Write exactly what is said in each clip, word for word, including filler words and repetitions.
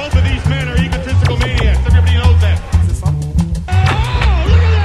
Both of these men are egotistical maniacs. Everybody knows that. Oh, look at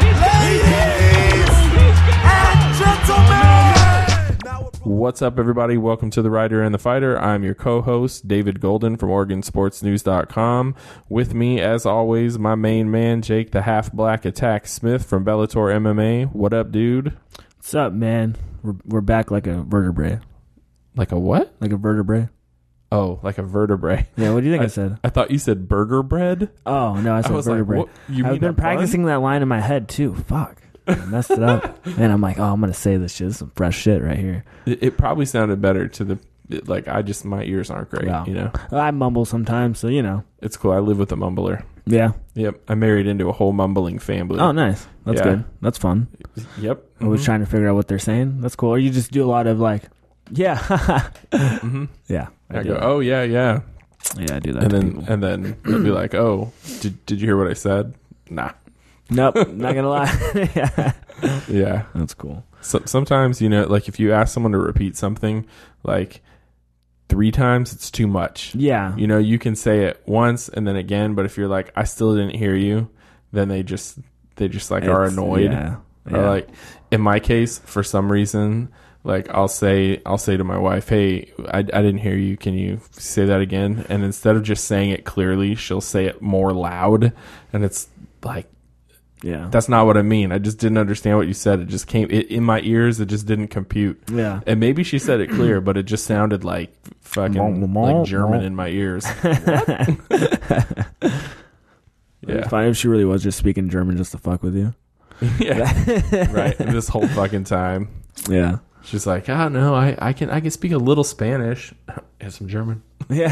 that! Ladies and gentlemen! What's up, everybody? Welcome to The Rider and the Fighter. I'm your co-host, David Golden from Oregon Sports News dot com. With me, as always, my main man, Jake the Half-Black Attack Smith from Bellator M M A. What up, dude? What's up, man? We're we're back like a vertebrae. Like a what? Like a vertebrae. Oh, like a vertebrae. Yeah, what do you think I, I said? I thought you said burger bread. Oh, no, I said I was vertebrae. like, what? You I've mean been a practicing bun? that line in my head, too. Fuck. I messed it up. And I'm like, oh, I'm going to say this shit. This is some fresh shit right here. It, it probably sounded better to the, it, like, I just, my ears aren't great, Wow. you know? I mumble sometimes, so, you know. It's cool. I live with a mumbler. Yeah. Yep. I married into a whole mumbling family. Oh, nice. That's Yeah. good. That's fun. Yep. I was Mhm. trying to figure out what they're saying. That's cool. Or you just do a lot of, like, yeah. mm-hmm. Yeah. I, do go, that. oh, yeah, yeah. Yeah, I do that And to then, people. and then they'll be like, oh, did, did you hear what I said? Nah. Nope. Not going to lie. Yeah. Yeah. That's cool. So, sometimes, you know, like if you ask someone to repeat something, like three times, it's too much. Yeah. You know, you can say it once and then again, but if you're like, I still didn't hear you, then they just, they just like are It's- annoyed. Yeah. Or Yeah. like in my case, for some reason, like I'll say, I'll say to my wife, hey, I, I didn't hear you. Can you say that again? And instead of just saying it clearly, she'll say it more loud. And it's like, Yeah. that's not what I mean. I just didn't understand what you said. It just came it, in my ears. It just didn't compute. Yeah. And maybe she said it clear, but it just sounded like fucking like German in my ears. Yeah. Yeah. It's fine if she really was just speaking German just to fuck with you. Yeah. Right. And this whole fucking time. Yeah. She's like, oh no, I, I can I can speak a little Spanish and some German. Yeah.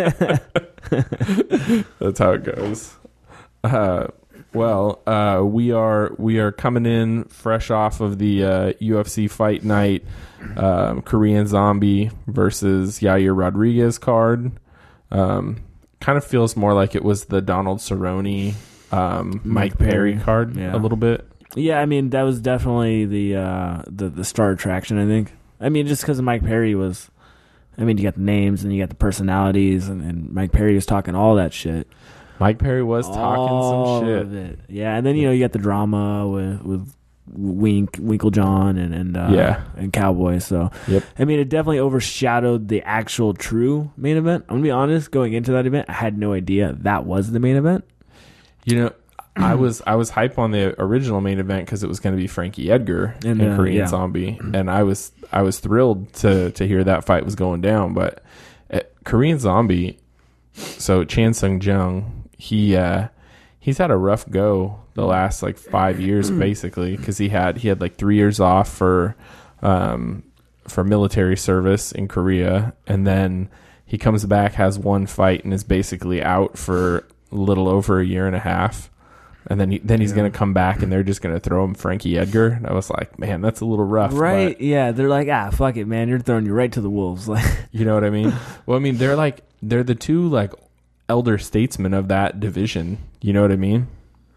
That's how it goes. Uh, well, uh, we are we are coming in fresh off of the uh, U F C Fight Night, um, Korean Zombie versus Yair Rodriguez card. Um, kind of feels more like it was the Donald Cerrone, um, Mike Perry, Perry. card Yeah. a little bit. Yeah, I mean that was definitely the uh, the the star attraction. I think. I mean, just because Mike Perry was. I mean, you got the names and you got the personalities, and, and Mike Perry was talking all that shit. Mike Perry was talking all some shit. Of it. Yeah, and then you know you got the drama with with Wink Winklejohn and and uh, Yeah. and Cowboy. So Yep. I mean, it definitely overshadowed the actual true main event. I'm gonna be honest. Going into that event, I had no idea that was the main event. You know, I was I was hype on the original main event because it was going to be Frankie Edgar And, and, uh, Korean yeah. Zombie, and I was I was thrilled to to hear that fight was going down. But uh, Korean Zombie, so Chan Sung Jung, he uh, he's had a rough go the last like five years basically because he had he had like three years off for um, for military service in Korea, and then he comes back, has one fight, and is basically out for a little over a year and a half. And then he, then he's Yeah. going to come back, and they're just going to throw him Frankie Edgar. And I was like, man, that's a little rough. Right? But Yeah, they're like, ah, fuck it, man. You're throwing you right to the wolves. Like, you know what I mean? Well, I mean, they're like, they're the two like elder statesmen of that division. You know what I mean?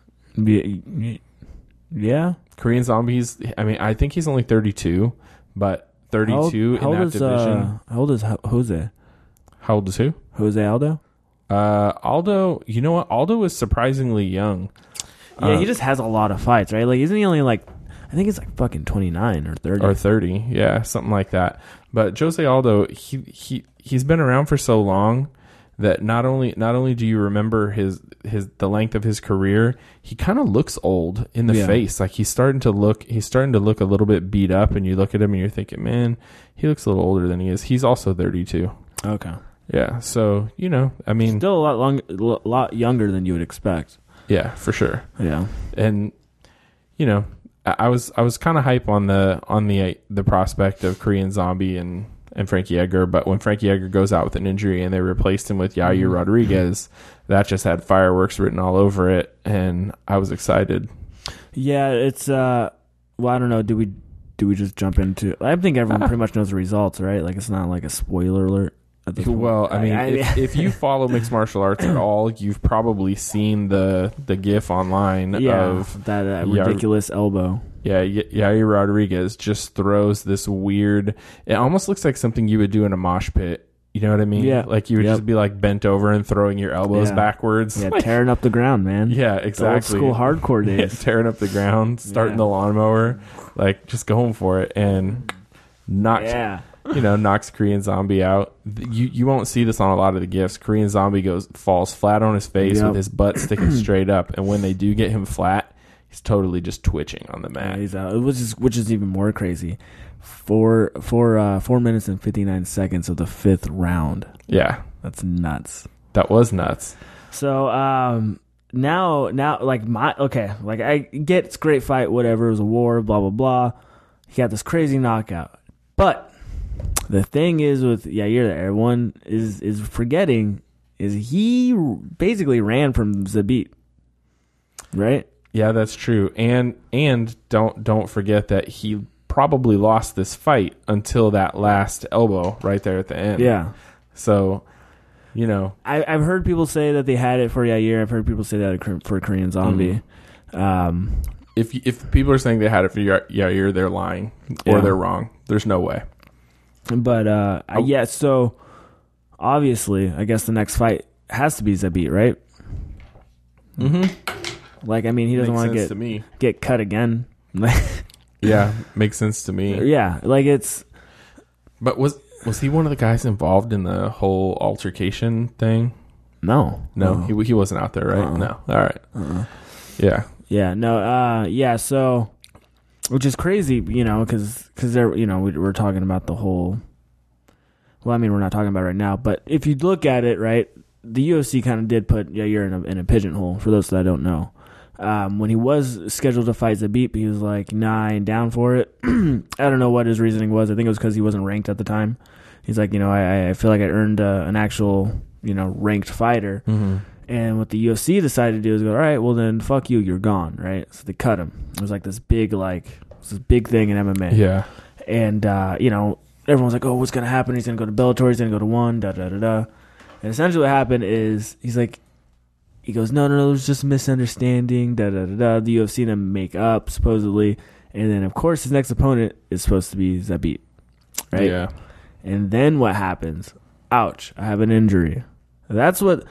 yeah. Korean Zombies, I mean, I think he's only thirty-two, but thirty-two How old, in how that old is, division. Uh, how old is Ho- Jose? How old is who? Jose Aldo? Uh, Aldo, you know what? Aldo is surprisingly young. Yeah, Uh, he just has a lot of fights, right? Like, isn't he only like, I think he's like fucking twenty-nine or thirty. Or thirty, yeah, something like that. But Jose Aldo, he he he's been around for so long that not only not only do you remember his his the length of his career, he kind of looks old in the Yeah. face. Like he's starting to look he's starting to look a little bit beat up, and you look at him and you're thinking, man, he looks a little older than he is. He's also thirty-two. Okay. Yeah, so you know, I mean, Still a lot long, a lot younger than you would expect. yeah, for sure. Yeah. And you know, I, I was I was kind of hype on the on the the prospect of Korean Zombie and and Frankie Edgar, but when Frankie Edgar goes out with an injury and they replaced him with Yair Rodriguez, that just had fireworks written all over it, and I was excited. Yeah, it's uh well, I don't know, do we do we just jump into I think everyone pretty much knows the results, right? Like it's not like a spoiler alert at this point. Well, I mean, I- I- if, if you follow mixed martial arts at all, you've probably seen the the GIF online yeah, of that uh, Yair- ridiculous elbow. Yeah, Y- Yair Rodriguez just throws this weird. It almost looks like something you would do in a mosh pit You know what I mean? Yeah. Like you would Yep. just be like bent over and throwing your elbows Yeah. backwards. Yeah, Like, tearing up the ground, man. yeah, The old exactly. school hardcore Yeah, days. tearing up the ground, starting Yeah. the lawnmower, like just going for it and knocks, Yeah. you know, knocks Korean Zombie out. You you won't see this on a lot of the gifts. Korean Zombie goes falls flat on his face Yep. with his butt sticking straight up, and when they do get him flat, he's totally just twitching on the Yeah, mat. he's out, which is which is even more crazy. Four four uh, four minutes and fifty nine seconds of the fifth round. Yeah, That's nuts. that was nuts. So um, now now like my okay, like I get it's a great fight, whatever. It was a war, blah blah blah. He got this crazy knockout, but the thing is with Yair that everyone is is forgetting is he basically ran from Zabit, right? Yeah, that's true. And and don't don't forget that he probably lost this fight until that last elbow right there at the end. Yeah. So, you know, I, I've heard people say that they had it for Yair. I've heard people say that for Korean Zombie. Um, if if people are saying they had it for Ya- Yair, they're lying or Yeah. they're wrong. There's no way. but uh, I, Oh. yeah, so obviously, I guess the next fight has to be Zabit, right? Mm-hmm. Like, I mean, he doesn't Makes want to sense get to me. get cut again. Yeah, makes sense to me. Yeah, like it's But was was he one of the guys involved in the whole altercation thing? no, No, Uh-uh. he he wasn't out there, right? Uh-uh. No. All right. Uh-uh. Yeah. Yeah, no, uh, yeah, so, which is crazy, you know, because because they're, you know, we, we're talking about the whole. Well, I mean, we're not talking about it right now, but if you look at it, right, the U F C kind of did put Yair in a, in a pigeonhole. For those that don't know, um, when he was scheduled to fight Zabit, he was like, "Nah, I ain't down for it." I don't know what his reasoning was. I think it was because he wasn't ranked at the time. He's like, you know, I, I feel like I earned uh, an actual, you know, ranked fighter. Mm-hmm. And what the U F C decided to do is go, all right, well then, fuck you, you're gone, right? So they cut him. It was like this big, like, this big thing in M M A. Yeah. And, uh, you know, everyone's like, oh, what's going to happen? He's going to go to Bellator. He's going to go to one, da, da, da, da. And essentially what happened is he's like, he goes, no, no, no, it was just a misunderstanding, da, da, da, da. The U F C and him make up, supposedly. And then, of course, his next opponent is supposed to be Zabit, right? Yeah. And then what happens? Ouch, I have an injury. That's what...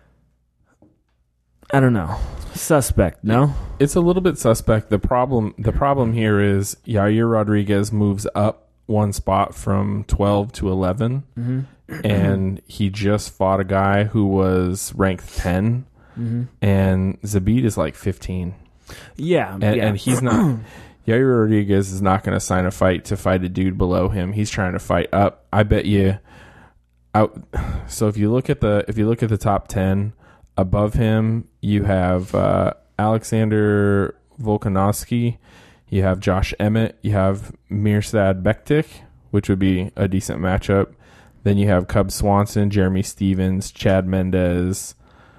I don't know. Suspect, no? It's a little bit suspect. The problem the problem here is Yair Rodriguez moves up one spot from twelve to eleven, Mm-hmm. and he just fought a guy who was ranked ten, Mm-hmm. and Zabit is like fifteen. Yeah, And, yeah. and he's not... Yair Rodriguez is not going to sign a fight to fight a dude below him. He's trying to fight up. I bet you... Out, so if you look at the if you look at the top ten, above him you have uh, Alexander Volkanovski, you have Josh Emmett, you have Mirsad Bektik, which would be a decent matchup. Then you have Cub Swanson, Jeremy Stevens, Chad Mendez,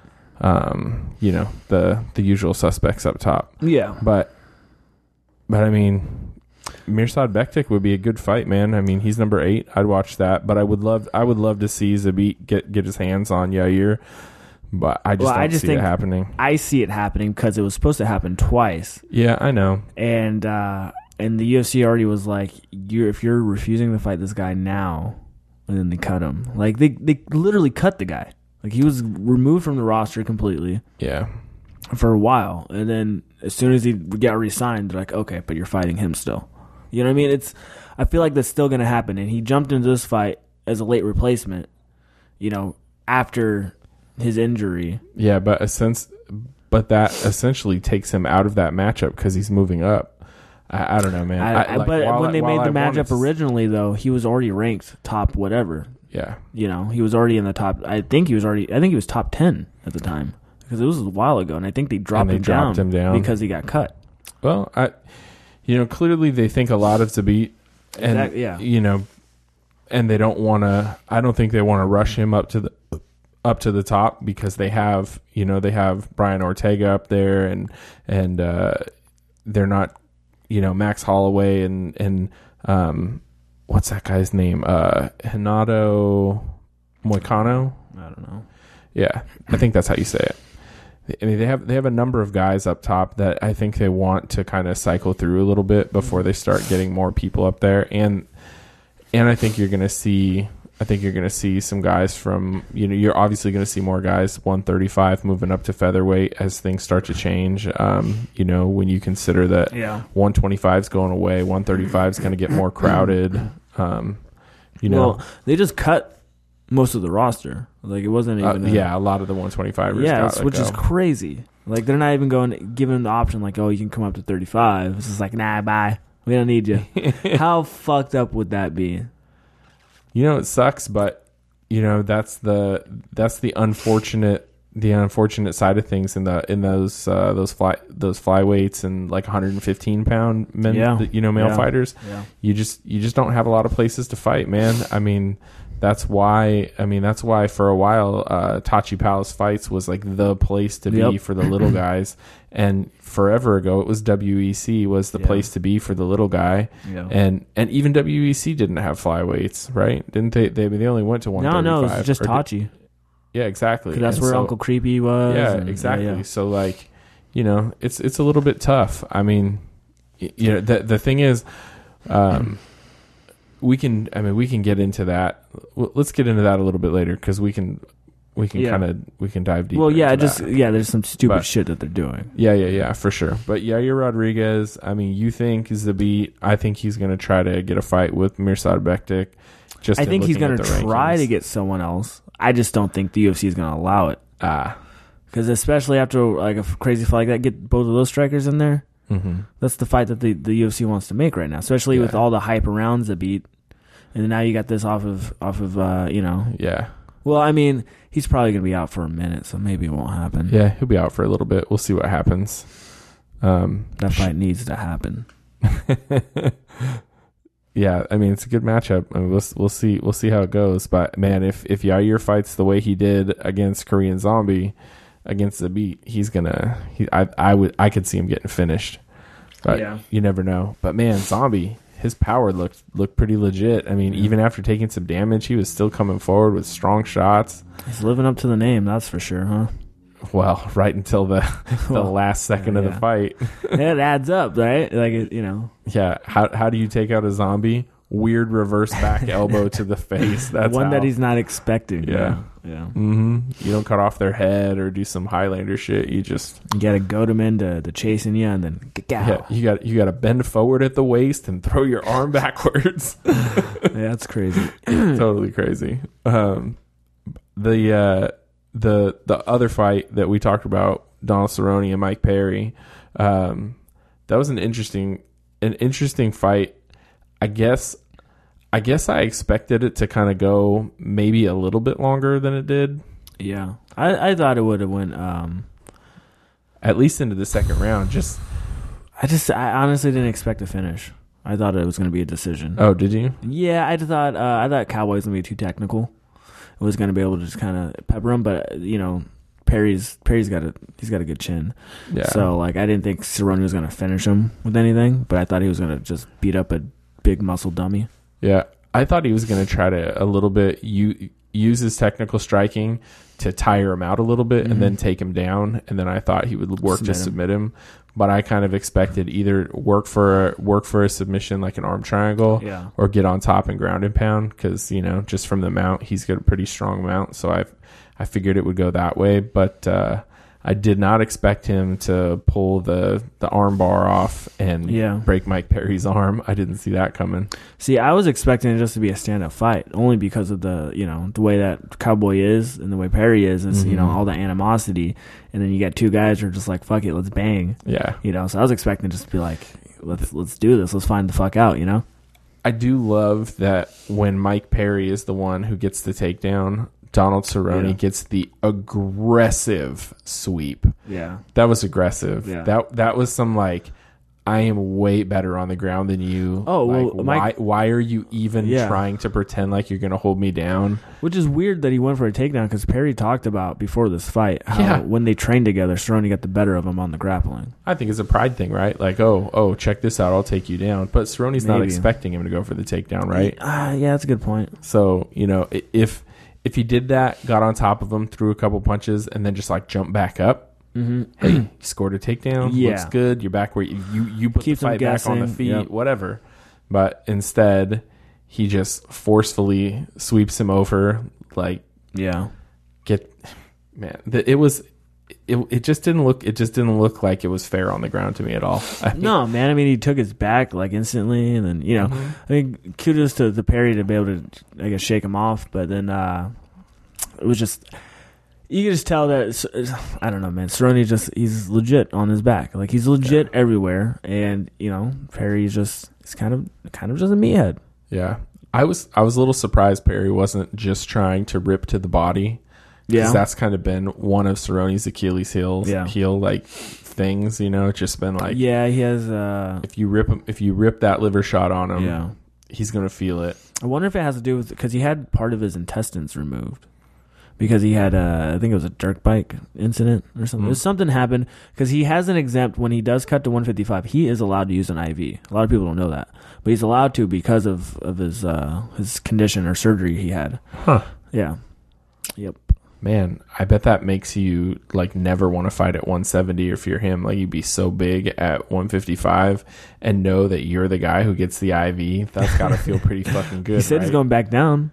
um, you know, the the usual suspects up top. yeah. But but I mean, Mirsad Bektik would be a good fight, man. I mean, he's number eight. I'd watch that. But I would love I would love to see Zabit get get his hands on Yair. But I just Well, don't I just see think- it happening. I see it happening because it was supposed to happen twice. Yeah, I know. And uh, and the U F C already was like, you're, if you're refusing to fight this guy now, and then they cut him. Like, they, they literally cut the guy. Like, he was removed from the roster completely Yeah. for a while. And then as soon as he got re-signed, they're like, okay, but you're fighting him still. You know what I mean? It's I feel like that's still going to happen. And he jumped into this fight as a late replacement, you know, after his injury. Yeah, but a sense, but that essentially takes him out of that matchup because he's moving up. I, I don't know, man. I, I, I, like, but while when I- they while made the I wanted matchup to- originally, though, he was already ranked top whatever. Yeah. You know, he was already in the top. I think he was already. I think he was top ten at the time because it was a while ago, and I think they dropped, they him, dropped down him down. because he got cut. Well, I, you know, clearly they think a lot of Zabit, and Exact- yeah. you know, and they don't want to. I don't think they want to rush him up to the up to the top because they have, you know, they have Brian Ortega up there, and and uh, they're not, you know, Max Holloway and and um, what's that guy's name? Uh, Hinato Moicano. I don't know. Yeah, I think that's how you say it. I mean, they have they have a number of guys up top that I think they want to kind of cycle through a little bit before they start getting more people up there, and and I think you're going to see I think you're going to see some guys from, you know, you're obviously going to see more guys one thirty-five moving up to featherweight as things start to change. Um, you know, when you consider that Yeah. one twenty-five is going away, one thirty-five is going to get more crowded. Um, you know, Well, they just cut most of the roster. Like it wasn't uh, even. a, yeah, a lot of the one twenty-fivers. yeah, got it's- let which is go. crazy. Like they're not even going giving them the option. Like, oh, you can come up to thirty-five. It's just like, nah, bye. We don't need you. How fucked up would that be? You know, it sucks, but you know that's the that's the unfortunate the unfortunate side of things in the in those uh, those fly those flyweights and like one fifteen pound men, Yeah. you know, male Yeah. fighters. Yeah. You just you just don't have a lot of places to fight, man. I mean, that's why. I mean, that's why for a while, uh, Tachi Palace Fights was like the place to be Yep. for the little guys, and forever ago it was W E C was the Yeah. place to be for the little guy. Yeah. And and even W E C didn't have flyweights, right? Didn't they? They, they only went to one No, thirty-five. no, it's just or did- Tachi. Yeah, exactly. 'Cause that's And where so- Uncle Creepy was. Yeah, and- exactly. yeah. So like, you know, it's it's a little bit tough. I mean, y- you know, the the thing is, um, we can. I mean, we can get into that. Well, let's get into that a little bit later because we can we can Yeah. kind of we can dive deeper. Well, yeah, into just that. yeah. There's some stupid But- shit that they're doing. Yeah, yeah, yeah, for sure. But Yair Rodriguez, I mean, you think is the beat. I think he's going to try to get a fight with Mirsad Bektik. Just I in think he's looking going at to the try rankings. to get someone else. I just don't think the U F C is going to allow it. Ah, Because especially after like a crazy fight like that, get both of those strikers in there. mm-hmm. That's the fight that the, the U F C wants to make right now, especially with Yeah. all the hype around Zabit. And now you got this off of off of uh, you know. Yeah, Well, I mean, he's probably going to be out for a minute, so maybe it won't happen. yeah, he'll be out for a little bit. We'll see what happens. Um, That fight needs to happen. yeah, I mean it's a good matchup. I mean, we'll we'll see we'll see how it goes. But man, if if Yair fights the way he did against Korean Zombie, against the beat, he's gonna. He, I I would I could see him getting finished. But Yeah. you never know. But man, Zombie, his power looked looked pretty legit. I mean, even after taking some damage, he was still coming forward with strong shots. He's living up to the name, that's for sure, huh? Well, right until the the Well, last second yeah, of the yeah. fight. It adds up, right? Like, it, you know. Yeah, how how do you take out a zombie? Weird reverse back elbow to the face. That's one how. that he's not expecting. Yeah. Yeah. hmm You don't cut off their head or do some Highlander shit. You just You got to goad him into to chasing you and then get yeah, out. you got you got to bend forward at the waist and throw your arm backwards. Yeah, that's crazy. Totally crazy. Um, the uh, the the other fight that we talked about, Donald Cerrone and Mike Perry, um, that was an interesting an interesting fight. I guess I guess I expected it to kind of go maybe a little bit longer than it did, Yeah. I, I thought it would have went um at least into the second round. Just I just I honestly didn't expect a finish. I thought it was going to be a decision. oh, did you? Yeah, I thought uh, I thought Cowboys going to be too technical. It was going to be able to just kind of pepper him, but you know, Perry's Perry's got a he's got a good chin. Yeah. So like I didn't think Cerrone was going to finish him with anything, but I thought he was going to just beat up a big muscle dummy. Yeah, I thought he was going to try to a little bit u- use his technical striking to tire him out a little bit Mhm. and then take him down, and then I thought he would work Submit to him. submit him. But I kind of expected either work for a, work for a submission like an arm triangle, Yeah. or get on top and ground and pound because you know just from the mount he's got a pretty strong mount, so I I figured it would go that way, but. Uh, I did not expect him to pull the, the arm bar off and Yeah. break Mike Perry's arm. I didn't see that coming. See, I was expecting it just to be a stand-up fight, only because of the you know the way that Cowboy is and the way Perry is, is you know Mhm. all the animosity, and then you got two guys who are just like, fuck it, let's bang, Yeah. you know. So I was expecting just to be like, let's let's do this, let's find the fuck out, you know. I do love that when Mike Perry is the one who gets the takedown, Donald Cerrone Yeah. gets the aggressive sweep. Yeah. That was aggressive. Yeah. That that was some like, I am way better on the ground than you. Oh, well, like, Mike- why why are you even Yeah. trying to pretend like you're gonna hold me down? Which is weird that he went for a takedown because Perry talked about before this fight how Yeah. when they trained together, Cerrone got the better of him on the grappling. I think it's a pride thing, right? Like, oh, oh, check this out, I'll take you down. But Cerrone's not Maybe. expecting him to go for the takedown, right? Ah, yeah, that's a good point. So, you know, i- if if he did that, got on top of him, threw a couple punches, and then just like jumped back up, Mm-hmm. hey, you scored a takedown. Yeah. Looks good. You're back where you you, you put Keeps the him fight back on the guessing, feet, yep. whatever. But instead, he just forcefully sweeps him over. Like, Yeah. get man, the, it was. It, it just didn't look. It just didn't look like it was fair on the ground to me at all. I think, No, man. I mean, he took his back like instantly, and then you know, Mhm. I mean, kudos to the Perry to be able to, I guess, shake him off. But then uh, it was just you could just tell that it's- I don't know, man. Cerrone just he's legit on his back, like he's legit everywhere, and you know, Perry's just he's kind of kind of just a meathead. Yeah, I was. I was a little surprised Perry wasn't just trying to rip to the body. Yeah, Because that's kind of been one of Cerrone's Achilles heels, Yeah. heel like things. You know, it's just been like, yeah, he has. Uh, if you rip him, if you rip that liver shot on him, yeah, he's gonna feel it. I wonder if it has to do with because he had part of his intestines removed because he had a, I think it was a dirt bike incident or something. Mm. There's something happened because he has an exempt when he does cut to one fifty-five. He is allowed to use an I V. A lot of people don't know that, but he's allowed to because of of his uh, his condition or surgery he had. Huh. Yeah. Yep. Man, I bet that makes you like never want to fight at one seventy if you're him. Like you'd be so big at one fifty-five and know that you're the guy who gets the I V. That's got to feel pretty fucking good. He said right? he's going back down.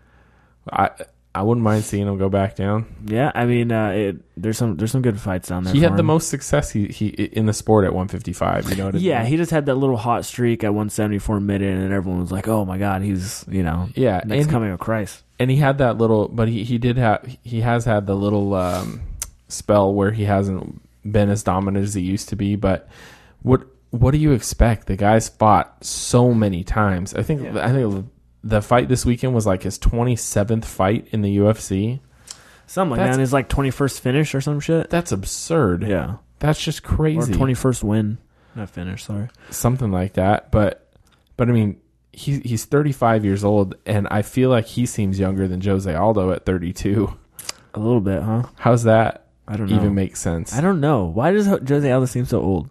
I I wouldn't mind seeing him go back down. Yeah, I mean, uh, it, there's some there's some good fights down there. He for had the him. most success he, he in the sport at one fifty-five. You know what I Yeah, mean? he just had that little hot streak at one seventy-four minute, and everyone was like, "Oh my god, he's you know, Yeah, next and- coming of Christ." And he had that little, but he, he did have, he has had the little um, spell where he hasn't been as dominant as he used to be. But what what do you expect? The guy's fought so many times. I think Yeah. I think the fight this weekend was like his twenty-seventh fight in the U F C. Something like That's- that. And his like twenty-first finish or some shit. That's absurd. Yeah, That's just or crazy. twenty-first win, not finish. Sorry. Something like that. But but I mean, he he's thirty-five years old, and I feel like he seems younger than Jose Aldo at thirty-two. A little bit, huh? How's that I don't know. even make sense? I don't know. Why does Jose Aldo seem so old?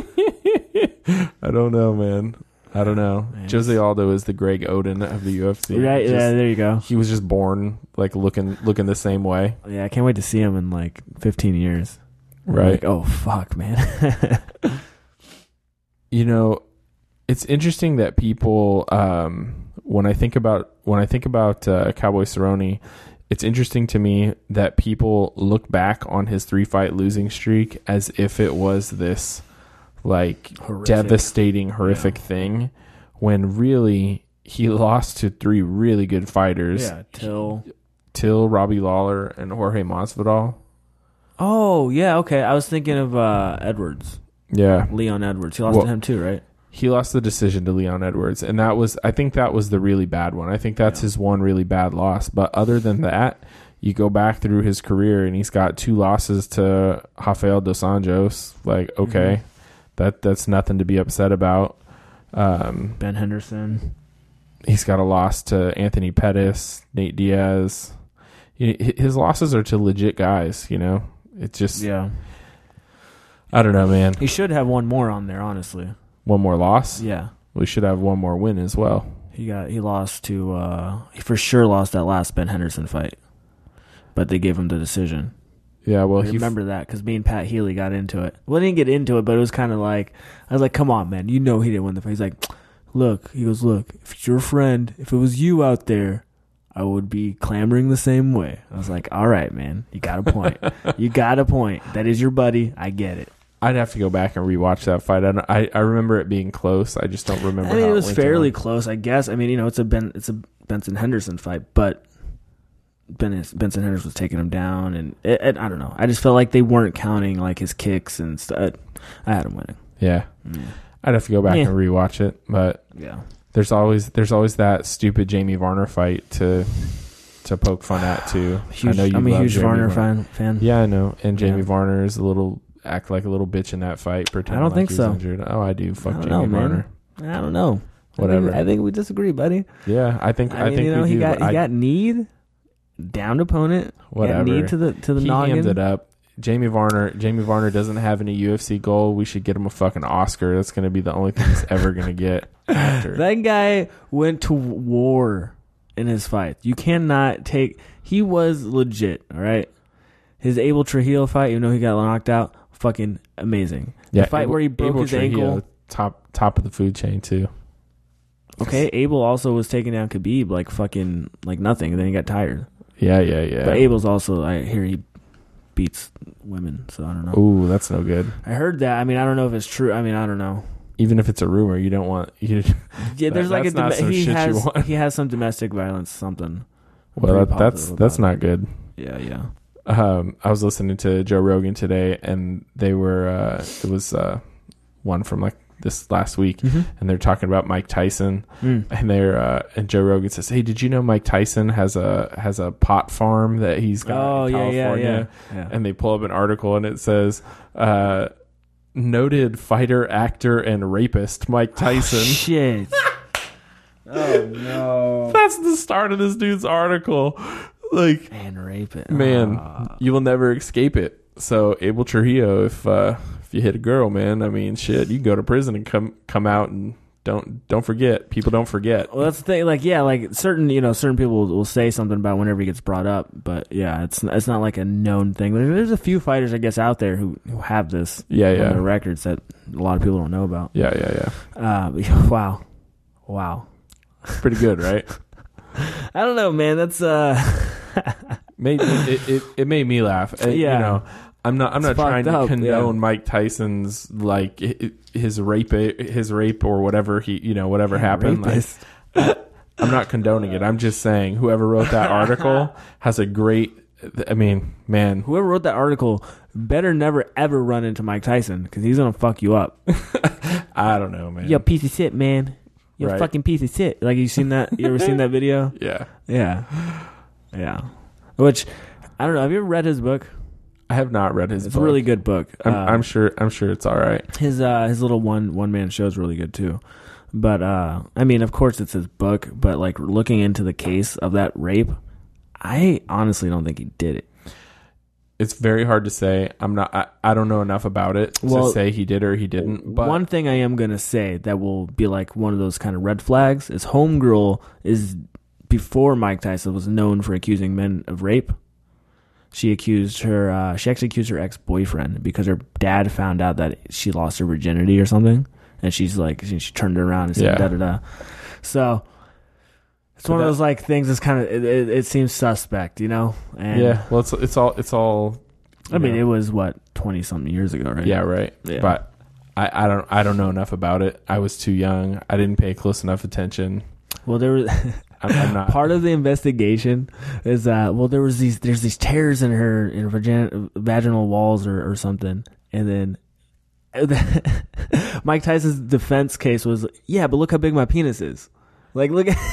I don't know, man. I don't know. Man. Jose Aldo is the Greg Oden of the U F C. Right? Just- Yeah, there you go. He was just born like looking looking the same way. Yeah, I can't wait to see him in like fifteen years. I'm Right. Like, oh fuck, man. You know, it's interesting that people um when I think about when I think about uh, Cowboy Cerrone, it's interesting to me that people look back on his three fight losing streak as if it was this like Horrific. devastating, horrific Yeah. thing, when really he lost to three really good fighters. Yeah, Till. Till, Robbie Lawler, and Jorge Masvidal. Oh yeah, okay. I was thinking of uh, Edwards, Yeah, Leon Edwards. He lost Well- to him too, right? he lost the decision to Leon Edwards, and that was, I think that was the really bad one. I think that's Yeah. his one really bad loss. But other than that, you go back through his career, and he's got two losses to Rafael dos Anjos. Like, okay, Mhm. that that's nothing to be upset about. Um, Ben Henderson. he's got a loss to Anthony Pettis, Nate Diaz. He- His losses are to legit guys. You know, it's just, Yeah, I don't know, man. he should have one more on there. Honestly, One more loss. yeah. We should have one more win as well. He got he lost to uh, he for sure lost that last Ben Henderson fight, but they gave him the decision. Yeah, well, I he remember that because me and Pat Healy got into it. Well, I didn't get into it, but it was kind of like I was like, "Come on, man, you know he didn't win the fight." He's like, "Look," he goes, "Look, if it's your friend, if it was you out there, I would be clamoring the same way." I was like, "All right, man, you got a point. You got a point. That is your buddy. I get it." I'd have to go back and rewatch that fight. I, don't- I I remember it being close. I just don't remember. I mean, how it was went fairly down. close, I guess. I mean, you know, it's a Ben, it's a Benson Henderson fight, but Ben, Benson Henderson was taking him down, and it, it, I don't know. I just felt like they weren't counting like his kicks and stuff. I had him winning. Yeah, Mm. I'd have to go back Yeah. and rewatch it. But Yeah. there's always there's always that stupid Jamie Varner fight to to poke fun at too. Huge, I know you I'm a love huge Jamie Varner fan. fan. Yeah, I know. And Jamie Yeah. Varner is a little act like a little bitch in that fight. Pretend I don't like think he's so. Injured. Oh, I do. Fuck I don't Jamie know, man. Varner. I don't know. Whatever. I think, I think we disagree, buddy. Yeah, I think I, I mean, think you know, we he do. got he I- got need downed opponent. Whatever. Got need to the to the he noggin. hams it up. Jamie Varner. Jamie Varner doesn't have any U F C goal. We should get him a fucking Oscar. That's going to be the only thing he's ever going to get after. That guy went to war in his fight. You cannot take. He was legit. All right. His Abel Trujillo fight, even though he got knocked out, fucking amazing. yeah, the fight Abel- where he broke Abel his Trujillo, ankle. top top of the food chain too. Okay, Abel also was taking down Khabib like fucking like nothing, and then he got tired. Yeah, yeah, yeah. But Abel's also, I hear he beats women, so I don't know. Ooh, that's no good. I heard that. I mean, I don't know if it's true. I mean, I don't know. Even if it's a rumor, you don't want you. Yeah, there's that, like a not dom- some he shit has you want. he has some domestic violence something. I'm Well, pretty that, that's positive that's about not good. it. Yeah, yeah. Um, I was listening to Joe Rogan today, and they were uh, it was uh, one from like this last week, Mm-hmm. and they're talking about Mike Tyson, Mm. and they're uh, and Joe Rogan says, "Hey, did you know Mike Tyson has a has a pot farm that he's got Oh in yeah, yeah, California?" yeah, yeah. And they pull up an article, and it says, uh, "Noted fighter, actor, and rapist Mike Tyson." Shit. Oh no. That's the start of this dude's article. Like, And rape it. man, Ah. you will never escape it. So Abel Trujillo, if uh, if you hit a girl, man, I mean, shit, you can go to prison and come come out and don't don't forget. People don't forget. Well, that's the thing. Like, yeah, like certain, you know, certain people will, will say something about whenever he gets brought up, but yeah, it's it's not like a known thing. There- There's a few fighters, I guess, out there who, who have this Yeah, on yeah, their records that a lot of people don't know about. yeah, yeah, yeah. Uh, but, wow, wow. Pretty good, right? I don't know, man. That's uh, Made it, it it made me laugh. Uh, Yeah. You know, I'm not I'm It's not trying fucked to up, condone yeah. Mike Tyson's like hi- his rape his rape or whatever he you know whatever happened. Like, rapist. I'm not condoning it. I'm just saying whoever wrote that article has a great. I mean, man, Whoever wrote that article better never ever run into Mike Tyson because he's gonna fuck you up. I don't know, man. You a piece of shit, man. You a Right. fucking piece of shit. Like, you seen that? You ever seen that video? Yeah, Yeah, yeah. Which I don't know. Have you ever read his book? I have not read his. It's book. a really good book. I'm, Uh, I'm sure. I'm sure it's all right. his uh his little one one man show is really good too. But uh I mean, of course it's his book, but like looking into the case of that rape, I honestly don't think he did it. It's very hard to say. I'm not. I, I don't know enough about it Well, to say he did or he didn't. But one thing I am gonna say that will be like one of those kind of red flags is Homegirl is before Mike Tyson was known for accusing men of rape. She accused her. Uh, she actually accused her ex boyfriend because her dad found out that she lost her virginity or something, and she's like she, she turned it around and said Yeah. da da da. So it's But one that- of those like things that's kind of it, it, it seems suspect, you know. And yeah, well, it's it's all it's all. I mean, you it know, was what twenty something years ago, right? yeah, right. Yeah. But I, I don't I don't know enough about it. I was too young. I didn't pay close enough attention. Well, there was. I'm, I'm not. Part of the investigation is that well, there was these there's these tears in her in her vagin, vaginal walls or, or something, and then Mike Tyson's defense case was yeah, but look how big my penis is. Like look at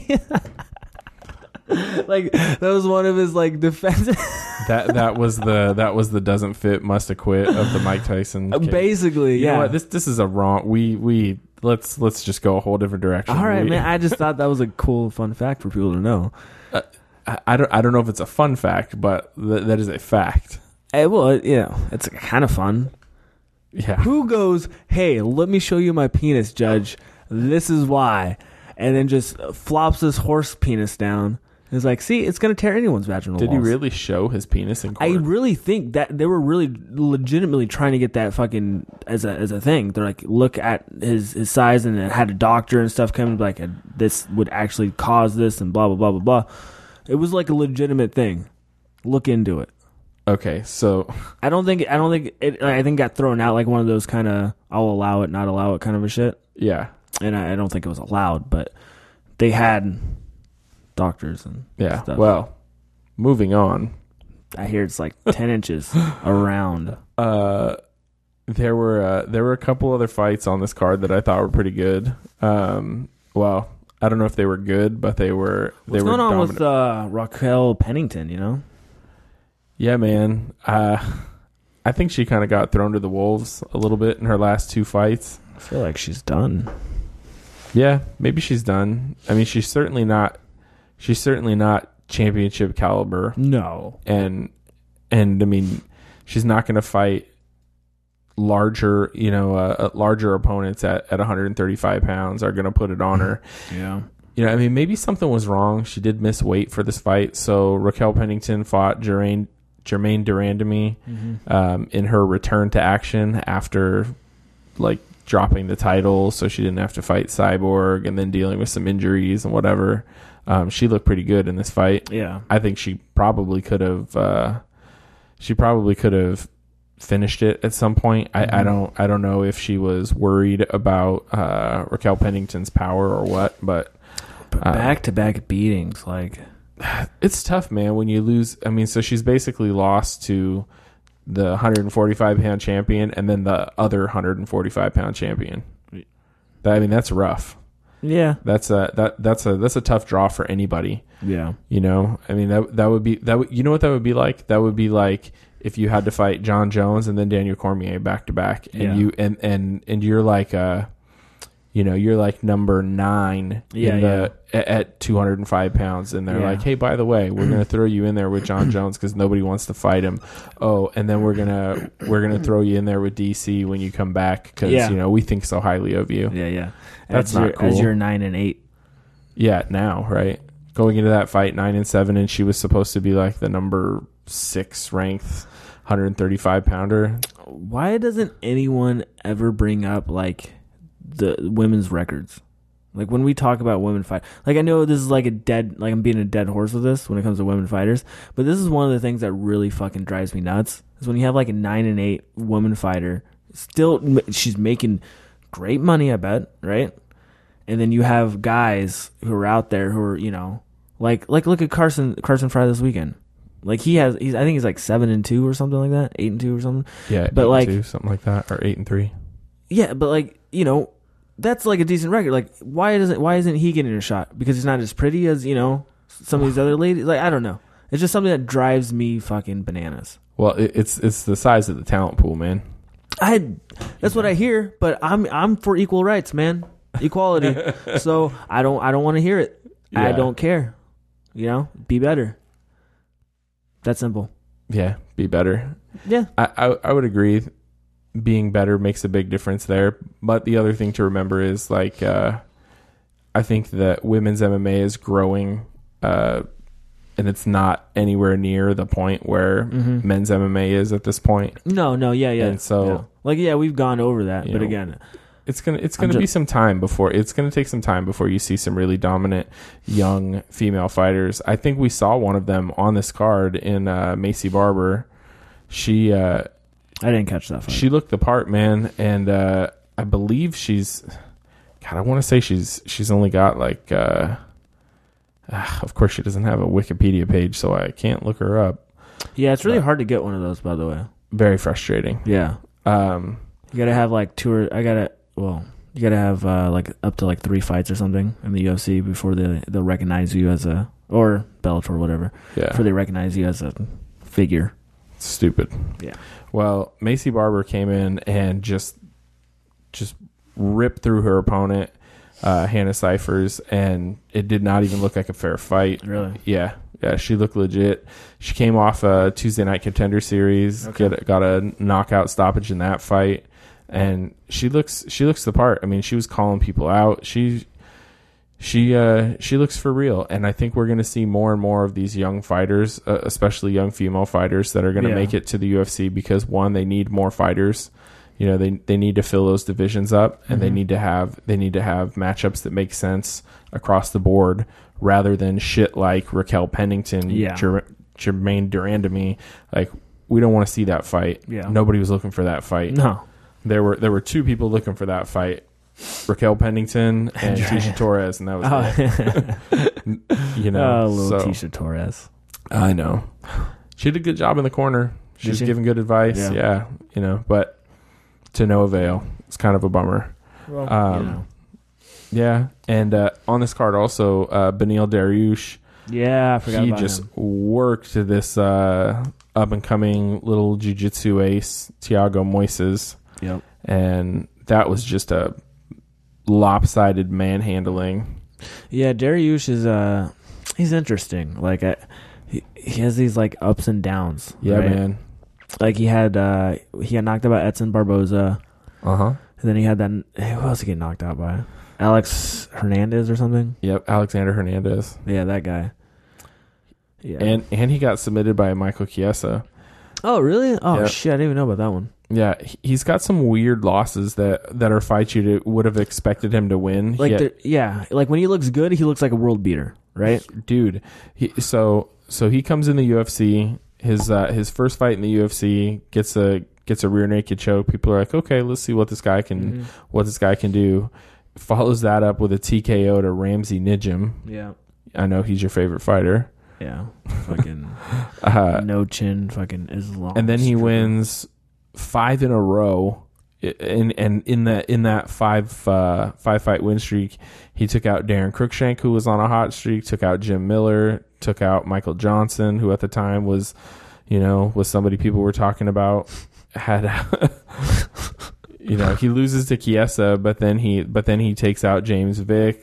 like that was one of his like defense. that that was the that was the doesn't fit must acquit of the Mike Tyson case. Basically, You yeah. know what? This this is a wrong. We we let's let's just go a whole different direction. All right, We- man. I just thought that was a cool, fun fact for people to know. I, I don't I don't know if it's a fun fact, but th- that is a fact. Hey, well, you know, it's kind of fun. Yeah. Who goes, hey, let me show you my penis, Judge. This is why. And then just flops his horse penis down. It's like, see, it's going to tear anyone's vaginal Did walls. he really show his penis in court? I really think that they were really legitimately trying to get that fucking as a as a thing. They're like, look at his, his size, and it had a doctor and stuff come like, this would actually cause this and blah, blah, blah, blah, blah. It was like a legitimate thing. Look into it. Okay, so I don't think I don't think it. I think it got thrown out like one of those kind of I'll allow it, not allow it kind of a shit. yeah, And I, I don't think it was allowed, but they had doctors and yeah. stuff. Well, moving on. I hear it's like ten inches around. Uh, there were uh, there were a couple other fights on this card that I thought were pretty good. Um, well, I don't know if they were good, but they were. They What's were going on dominant. with uh, Raquel Pennington? You know, Yeah, man. Uh, I think she kind of got thrown to the wolves a little bit in her last two fights. I feel like she's done. Yeah, maybe she's done. I mean, she's certainly not. She's certainly not championship caliber, No, and and I mean, she's not going to fight larger, you know, uh, larger opponents at at one thirty-five pounds are going to put it on her. yeah, You know, I mean, maybe something was wrong. She did miss weight for this fight, so Raquel Pennington fought Jermaine Jermaine Durandamy mm-hmm. um, in her return to action after like dropping the title so she didn't have to fight Cyborg, and then dealing with some injuries and whatever. Um, she looked pretty good in this fight. Yeah. I think she probably could have. Uh, she probably could have finished it at some point. I, Mm-hmm. I don't. I don't know if she was worried about uh, Raquel Pennington's power or what, but uh, Back to back beatings, like it's tough, man. When you lose, I mean, so she's basically lost to the one forty-five pound champion and then the other one forty-five pound champion. That, I mean, that's rough. yeah, That's a that that's a that's a tough draw for anybody. yeah, You know, I mean that that would be that would, you know what that would be like? That would be like if you had to fight John Jones and then Daniel Cormier back to back, and Yeah. you and and and you're like uh you know, you're like number nine Yeah, in the at, at two hundred five pounds, and they're Yeah. like, hey, by the way, we're gonna throw you in there with John Jones because nobody wants to fight him. Oh, and then we're gonna we're gonna throw you in there with D C when you come back because Yeah. you know we think so highly of you. yeah, yeah. That's as not you're, cool. As you're nine and eight. Yeah, now, right? Going into that fight, nine and seven, and she was supposed to be like the number six ranked one thirty-five pounder. Why doesn't anyone ever bring up like the women's records? Like when we talk about women fight, like I know this is like a dead, like I'm being a dead horse with this when it comes to women fighters, but this is one of the things that really fucking drives me nuts is when you have like a nine and eight woman fighter, still she's making great money, I bet, right? And then you have guys who are out there who are, you know, like like look at Carson Carson Fry this weekend. Like he has, he's I think he's like seven and two or something like that, eight and two or something. Yeah, But eight like- and two, something like that, or eight and three. Yeah, but like you know, that's like a decent record. Like why doesn't why isn't he getting a shot? Because he's not as pretty as you know some of these other ladies. Like I don't know. It's just something that drives me fucking bananas. Well, it, it's it's the size of the talent pool, man. I that's what I hear, but I'm I'm for equal rights, man, equality. So I don't I don't want to hear it. I Yeah. don't care. You know, be better. That simple. Yeah, be better. Yeah. I, I I would agree. Being better makes a big difference there. But the other thing to remember is like uh, I think that women's M M A is growing, uh, and it's not anywhere near the point where Mm-hmm. men's M M A is at this point. No, no, yeah, yeah. And so- yeah. like yeah, we've gone over that, You but know, again, It's gonna it's I'm gonna be just- some time before it's gonna take some time before you see some really dominant young female fighters. I think we saw one of them on this card in uh, Macy Barber. She uh, I didn't catch that fight. she looked the part, man, and uh, I believe she's. God, I want to say she's she's only got like. Uh, ah, of course, she doesn't have a Wikipedia page, so I can't look her up. yeah, it's really but- hard to get one of those, by the way. Very frustrating. Yeah. Um, You gotta have like two or I gotta well, you gotta have uh, like up to like three fights or something in the U F C before they they'll recognize you as a or Bellator or whatever yeah, before they recognize you as a figure. stupid. Yeah. Well, Macy Barber came in and just just ripped through her opponent, uh, Hannah Cyphers, and it did not even look like a fair fight. Really? Yeah, yeah, she looked legit. She came off a Tuesday Night Contender Series, Okay. get, got a knockout stoppage in that fight, and she looks she looks the part. I mean, she was calling people out. She she uh, she looks for real, and I think we're going to see more and more of these young fighters, uh, especially young female fighters, that are going to Yeah. make it to the U F C because one, they need more fighters. You know, they they need to fill those divisions up, and they Mhm. need to have they need to have matchups that make sense across the board, rather than shit like Raquel Pennington, Yeah. Jer- Jermaine Durandamy. Like, we don't want to see that fight. Yeah. Nobody was looking for that fight. No. There were there were two people looking for that fight: Raquel Pennington and Tisha Torres, and that was it. Oh, You know, oh, little so- Tisha Torres. I know. She did a good job in the corner. She Did was she? giving good advice. Yeah. Yeah. you know, but to no avail. It's kind of a bummer. Well, Um, you know. Yeah, and uh, on this card also, uh, Benil Dariush. Yeah, I forgot He about just him. worked this uh, up and coming little jiu-jitsu ace, Tiago Moises, Yep. and that was just a lopsided manhandling. Yeah, Dariush is uh he's interesting. Like I, he, he has these like ups and downs. Yeah, right? man. Like he had uh he got knocked out by Edson Barboza, Uh huh. and then he had that who else he get knocked out by? Alex Hernandez or something? Yep, Alexander Hernandez, Yeah, that guy. Yeah. and and he got submitted by Michael Chiesa. oh really? Oh Yep. shit, I didn't even know about that one. Yeah, he- he's got some weird losses that, that are fights you would have expected him to win. Like, He- the, yeah, like when he looks good, he looks like a world beater, right? dude. He, so so he comes in the U F C. His uh, his first fight in the U F C gets a gets a rear naked choke. People are like, okay, let's see what this guy can Mm-hmm. what this guy can do. Follows that up with a T K O to Ramsey Nijim. Yeah, I know he's your favorite fighter. yeah, fucking Uh, no chin, fucking Islam. and then he stripper. wins five in a row. And and in that in that five uh, five fight win streak, he took out Darren Cruikshank, who was on a hot streak. Took out Jim Miller. Took out Michael Johnson, who at the time was, you know, was somebody people were talking about. Had, you know, he loses to Chiesa, but then he but then he takes out James Vick.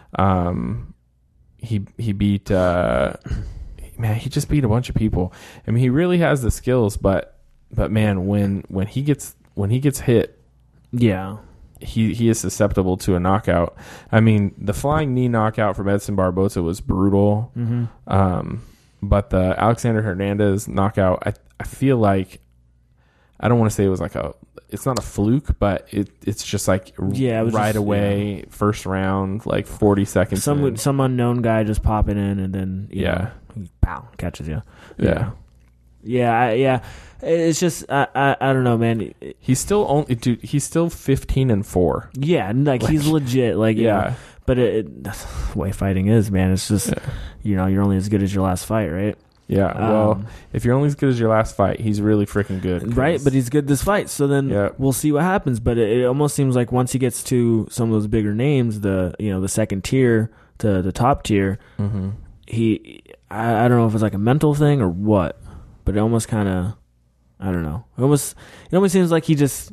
Um, he he beat uh, man, he just beat a bunch of people. I mean, he really has the skills, but but man, when when he gets when he gets hit, Yeah. he he is susceptible to a knockout. I mean, the flying knee knockout from Edson Barboza was brutal. Mm-hmm. Um, but the Alexander Hernandez knockout, I I feel like, I don't want to say it was like a, it's not a fluke, but it it's just like Yeah, it was right just- away, first round, like forty seconds. Some in. some unknown guy just popping in and then you Yeah. know, he, pow, catches you. Yeah. Yeah, I, yeah. It's just I, I I don't know, man. It- He's still only, dude, he's still fifteen and four. yeah, like, he's legit. Like yeah, Yeah. but it, it, that's the way fighting is, man. It's just you know you're only as good as your last fight, right? Yeah. Well, Um, if you're only as good as your last fight, he's really freaking good. 'cause- Right, but he's good this fight. So then Yeah. we'll see what happens. But it, it almost seems like once he gets to some of those bigger names, the you know the second tier to the top tier, Mhm. he I, I don't know if it's like a mental thing or what, but it almost kind of I don't know. It almost it almost seems like he just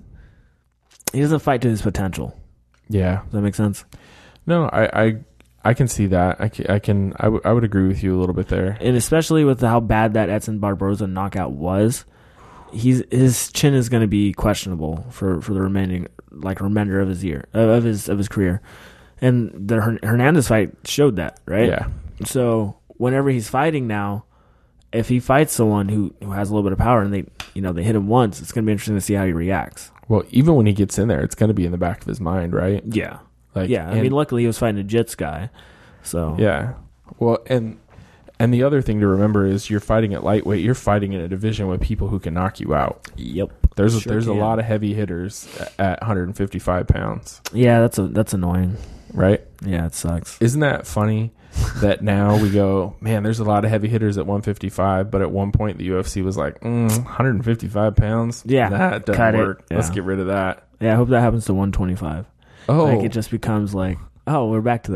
he doesn't fight to his potential. Yeah. Does that make sense? No, I, I, I can see that. I can, I can, I, w- I would agree with you a little bit there. And especially with how bad that Edson Barboza knockout was, he's his chin is going to be questionable for, for the remaining like remainder of his year of his of his career. And the Hern- Hernandez fight showed that, right? Yeah. So whenever he's fighting now, if he fights someone who, who has a little bit of power and they you know they hit him once, it's going to be interesting to see how he reacts. Well, even when he gets in there, it's going to be in the back of his mind, right? Yeah, Like, yeah. I and- mean, luckily he was fighting a Jits guy, so yeah. Well, and and the other thing to remember is you're fighting at lightweight. You're fighting in a division with people who can knock you out. Yep. There's Sure there's can. a lot of heavy hitters at one fifty-five pounds, Yeah, that's a that's annoying. right? Yeah, it sucks. Isn't that funny that now we go, man, there's a lot of heavy hitters at one fifty-five, but at one point the U F C was like, mm, one fifty-five pounds? Yeah, That doesn't cut it. work. Let's Yeah. get rid of that. Yeah, I hope that happens to one twenty-five. Oh, Like it just becomes like, oh, we're back to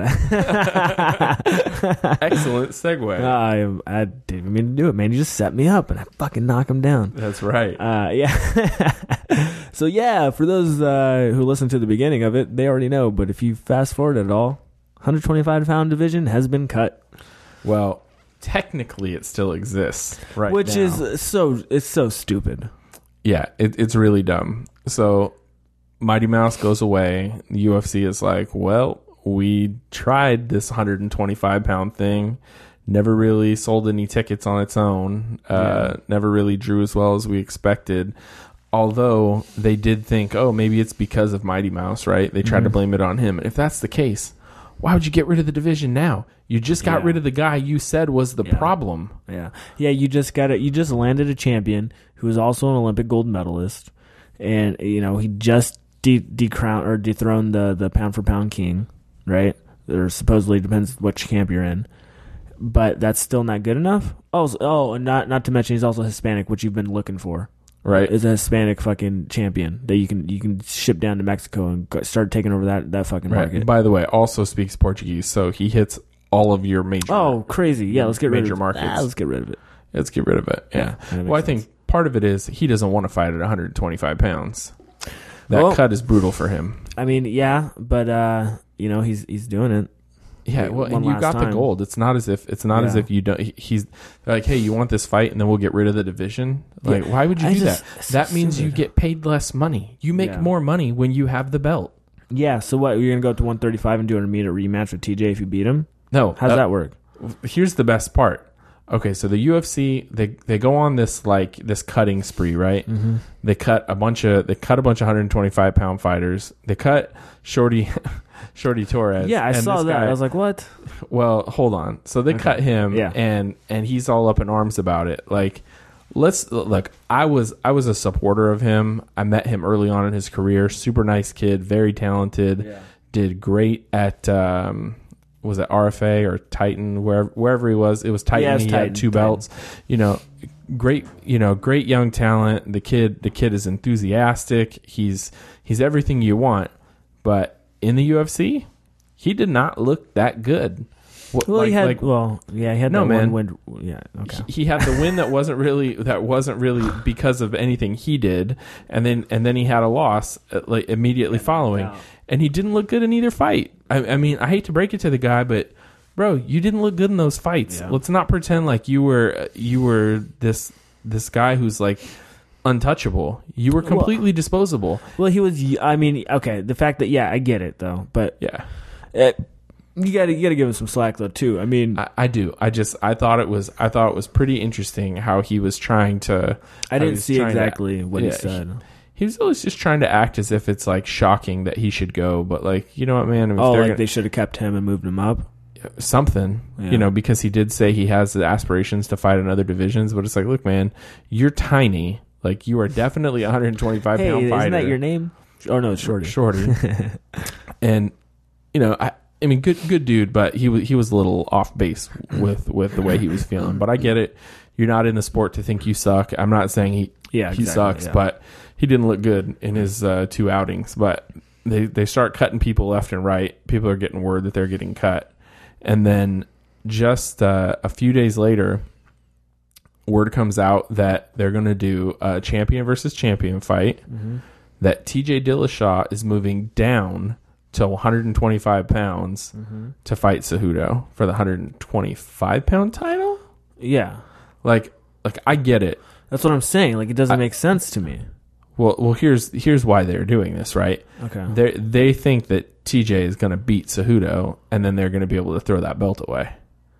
that. excellent segue. I, I didn't even mean to do it, man. You just set me up and I fucking knock him down. That's right. Uh, yeah. So yeah, for those uh, who listened to the beginning of it, they already know. But if you fast forward at all, one twenty-five pound division has been cut, Well, technically it still exists right which now. is so it's so stupid. Yeah, it, it's really dumb. So Mighty Mouse goes away. The U F C is like, well, we tried this one twenty-five pound thing. Never really sold any tickets on its own. Uh, never really drew as well as we expected. Although they did think, oh, maybe it's because of Mighty Mouse, right? They tried to blame it on him. If that's the case, why would you get rid of the division now? You just got Yeah. rid of the guy you said was the Yeah. problem. Yeah, yeah. You just got it. You just landed a champion who is also an Olympic gold medalist, and you know he just de- decrowned or dethroned the the pound for pound king, right? Or supposedly depends which camp you're in, but that's still not good enough. Oh, so- oh, and not not to mention he's also Hispanic, which you've been looking for. Right. Is a Hispanic fucking champion that you can you can ship down to Mexico and go, start taking over that that fucking Right. market. By the way, also speaks Portuguese, so he hits all of your major. Oh, crazy! Yeah, let's get rid Major of markets. Ah, let's get rid of it. Let's get rid of it. Yeah. Yeah, that Well, I makes think part of it is he doesn't want to fight at one twenty-five pounds. That Well- cut is brutal for him. I mean, yeah, but uh, you know he's he's doing it. Yeah, Like, well, one and you last got the time. gold. It's not as if it's not as Yeah. if you don't. he- He's they're like, hey, you want this fight, and then we'll get rid of the division. Like, Yeah. why would you I do just- that? it's That means you stupid. get paid less money. You make Yeah. more money when you have the belt. Yeah, so what? You're gonna go up to one thirty-five and do an immediate rematch with T J if you beat him? No, How's uh, that work? Here's the best part. Okay, so the U F C they they go on this like this cutting spree, right? Mm-hmm. They cut a bunch of they cut a bunch of one twenty-five pound fighters. They cut Shorty Shorty Torres. Yeah, I and saw this that. guy- I was like, what? well, hold on. So they Okay. cut him, Yeah. and and he's all up in arms about it. Like, let's look. I was I was a supporter of him. I met him early on in his career. Super nice kid, very talented. Yeah. Did great at um, was it R F A or Titan, wherever wherever he was. It was Titan. Yeah, it was he Titan, had two Titan. belts. You know, great. You know, great young talent. The kid, the kid is enthusiastic. He's he's everything you want. But in the U F C, he did not look that good. What- Well, he like- had. like, well, yeah, he had No, that man. one win. Yeah. Okay. he had the win that wasn't really that wasn't really because of anything he did, and then and then he had a loss uh, like immediately following, out. and he didn't look good in either fight. I, I mean, I hate to break it to the guy, but bro, you didn't look good in those fights. Yeah. Let's not pretend like you were you were this this guy who's like untouchable. You were completely disposable. Well, he was. I mean, okay. The fact that yeah, I get it though, but Yeah. it, you got to you got to give him some slack though too. I mean, I, I, I do. I just I thought it was I thought it was pretty interesting how he was trying to. how he didn't was see trying to- exactly what he yeah, said. He was always just trying to act as if it's like shocking that he should go, but like you know what, man? If Oh, they're like gonna- they should have kept him and moved him up. something, Yeah. you know, because he did say he has the aspirations to fight in other divisions, but it's like, look, man, you're tiny. Like you are definitely a one twenty-five Hey, pound isn't fighter. that your name? Oh no, it's Shorty. Shorty. And you know, I. I mean, good, good dude, but he was he was a little off base with, with the way he was feeling. But I get it. You're not in the sport to think you suck. I'm not saying he Yeah, he exactly, sucks, yeah. but he didn't look good in his uh, two outings. But they they start cutting people left and right. People are getting word that they're getting cut, and then just uh, a few days later, word comes out that they're going to do a champion versus champion fight. Mm-hmm. That T J Dillashaw is moving down to one twenty-five pounds Mm-hmm. to fight Cejudo for the one twenty-five pound title. Yeah, Like, like I get it. that's what I'm saying. Like it doesn't I- make sense to me. Well, well, here's here's why they're doing this, right? Okay. They they think that T J is going to beat Cejudo, and then they're going to be able to throw that belt away.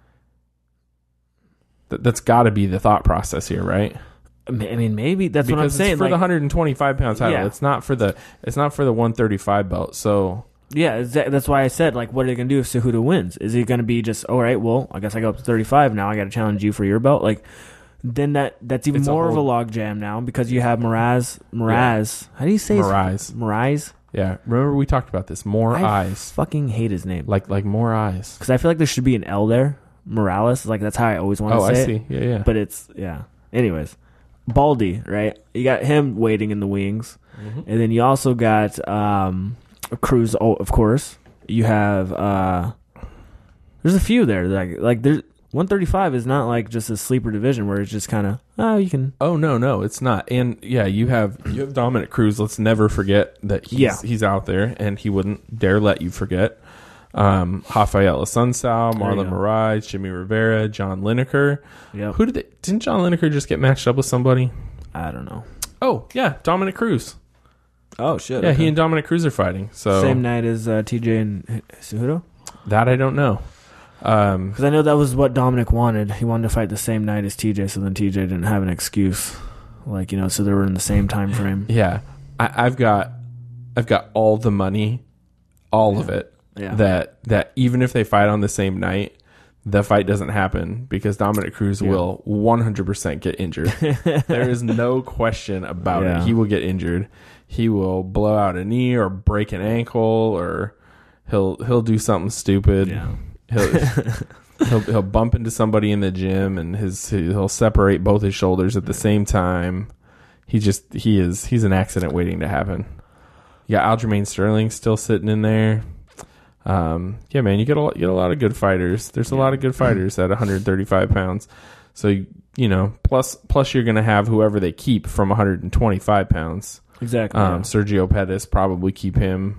That, that's got to be the thought process here, right? I mean, maybe that's Because what I'm it's saying. for like, the one twenty-five pound title. Yeah. It's not for the it's not for the one thirty-five belt. So yeah, exa- that's why I said, like, what are they gonna do if Cejudo wins? Is he gonna be just, all right? Well, I guess I go up to thirty-five now. I got to challenge you for your belt. Like, then that that's even It's a more of a whole- logjam now because you have Mraz. Mraz. How do you say his- Moraes. Mraz? Yeah, remember we talked about this. More I eyes, fucking hate his name. like like more eyes. Because I feel like there should be an L there. Morales. Like that's how I always want to Oh, say I it. see. Yeah, yeah. But it's yeah. Anyways, Baldy, right? You got him waiting in the wings, Mhm. and then you also got um, Cruz. Oh, of course. You have uh, there's a few there. Like like there's one thirty-five is not like just a sleeper division where it's just kind of oh you can Oh no, no, it's not. And yeah, you have you have Dominic Cruz. Let's never forget that he's Yeah. he's out there, and he wouldn't dare let you forget. Um, Rafael Assunção, There you Marlon go. Moraes, Jimmy Rivera, John Lineker. yep. Who did they, didn't John Lineker just get matched up with somebody? I don't know. Oh yeah, Dominic Cruz. Oh shit. Yeah, he and Dominic Cruz are fighting. So same night as uh, T J and Cejudo. that I don't know. Um, Because I know that was what Dominic wanted. He wanted to fight the same night as T J, so then T J didn't have an excuse. Like, you know, so they were in the same time frame. yeah, I, I've got I've got all the money, all of it. Yeah. That that even if they fight on the same night, the fight doesn't happen because Dominic Cruz Yeah. will one hundred percent get injured. There is no question about Yeah. it. He will get injured. He will blow out a knee or break an ankle, or he'll he'll do something stupid. Yeah. He'll, he'll he'll bump into somebody in the gym, and his he'll separate both his shoulders at the same time. He just he is he's an accident waiting to happen. Yeah, Aljamain Sterling still sitting in there. Um, yeah, man, you get a lot, you get a lot of good fighters. There's a lot of good fighters at one thirty-five pounds. So you know, plus plus you're gonna have whoever they keep from one twenty-five pounds. Exactly. Um, yeah. Sergio Pettis probably keep him,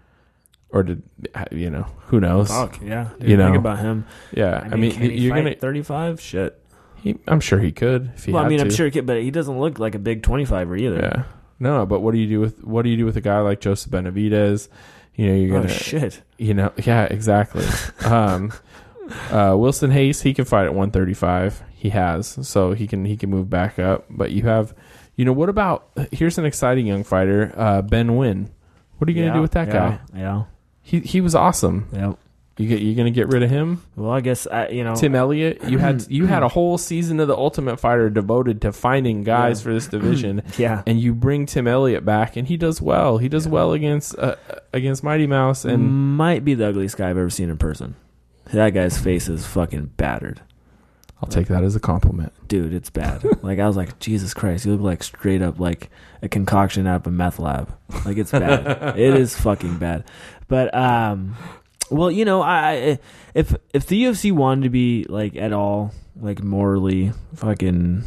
or did you know? Who knows? Fuck, yeah. Dude, you know. think about him. Yeah, I I mean, mean, can he you're fight gonna. thirty-five? Shit. He, I'm sure he could if he Well, had I mean, to. I'm sure he could, but he doesn't look like a big twenty-fiver either. Yeah. No, but what do you do with what do you do with a guy like Joseph Benavidez? You know, you're Oh, gonna. shit. You know, yeah, exactly. um, uh, Wilson Hayes, he can fight at one thirty-five. he has, so he can he can move back up. But you have, you know, what about? Here's an exciting young fighter, uh, Ben Nguyen. What are you gonna Yeah, do with that yeah, guy? Yeah. He he was awesome. Yep. You get you gonna get rid of him? Well, I guess I, you know Tim Elliott. You had you had a whole season of the Ultimate Fighter devoted to finding guys Yeah. for this division. Yeah. And you bring Tim Elliott back, and he does well. He does well against uh, against Mighty Mouse, and might be the ugliest guy I've ever seen in person. That guy's face is fucking battered. I'll take that as a compliment. Dude, it's bad. Like, I was like, Jesus Christ, you look like straight up like a concoction out of a meth lab. Like, it's bad. It is fucking bad. But, um, well, you know, I if if the U F C wanted to be, like, at all, like, morally fucking,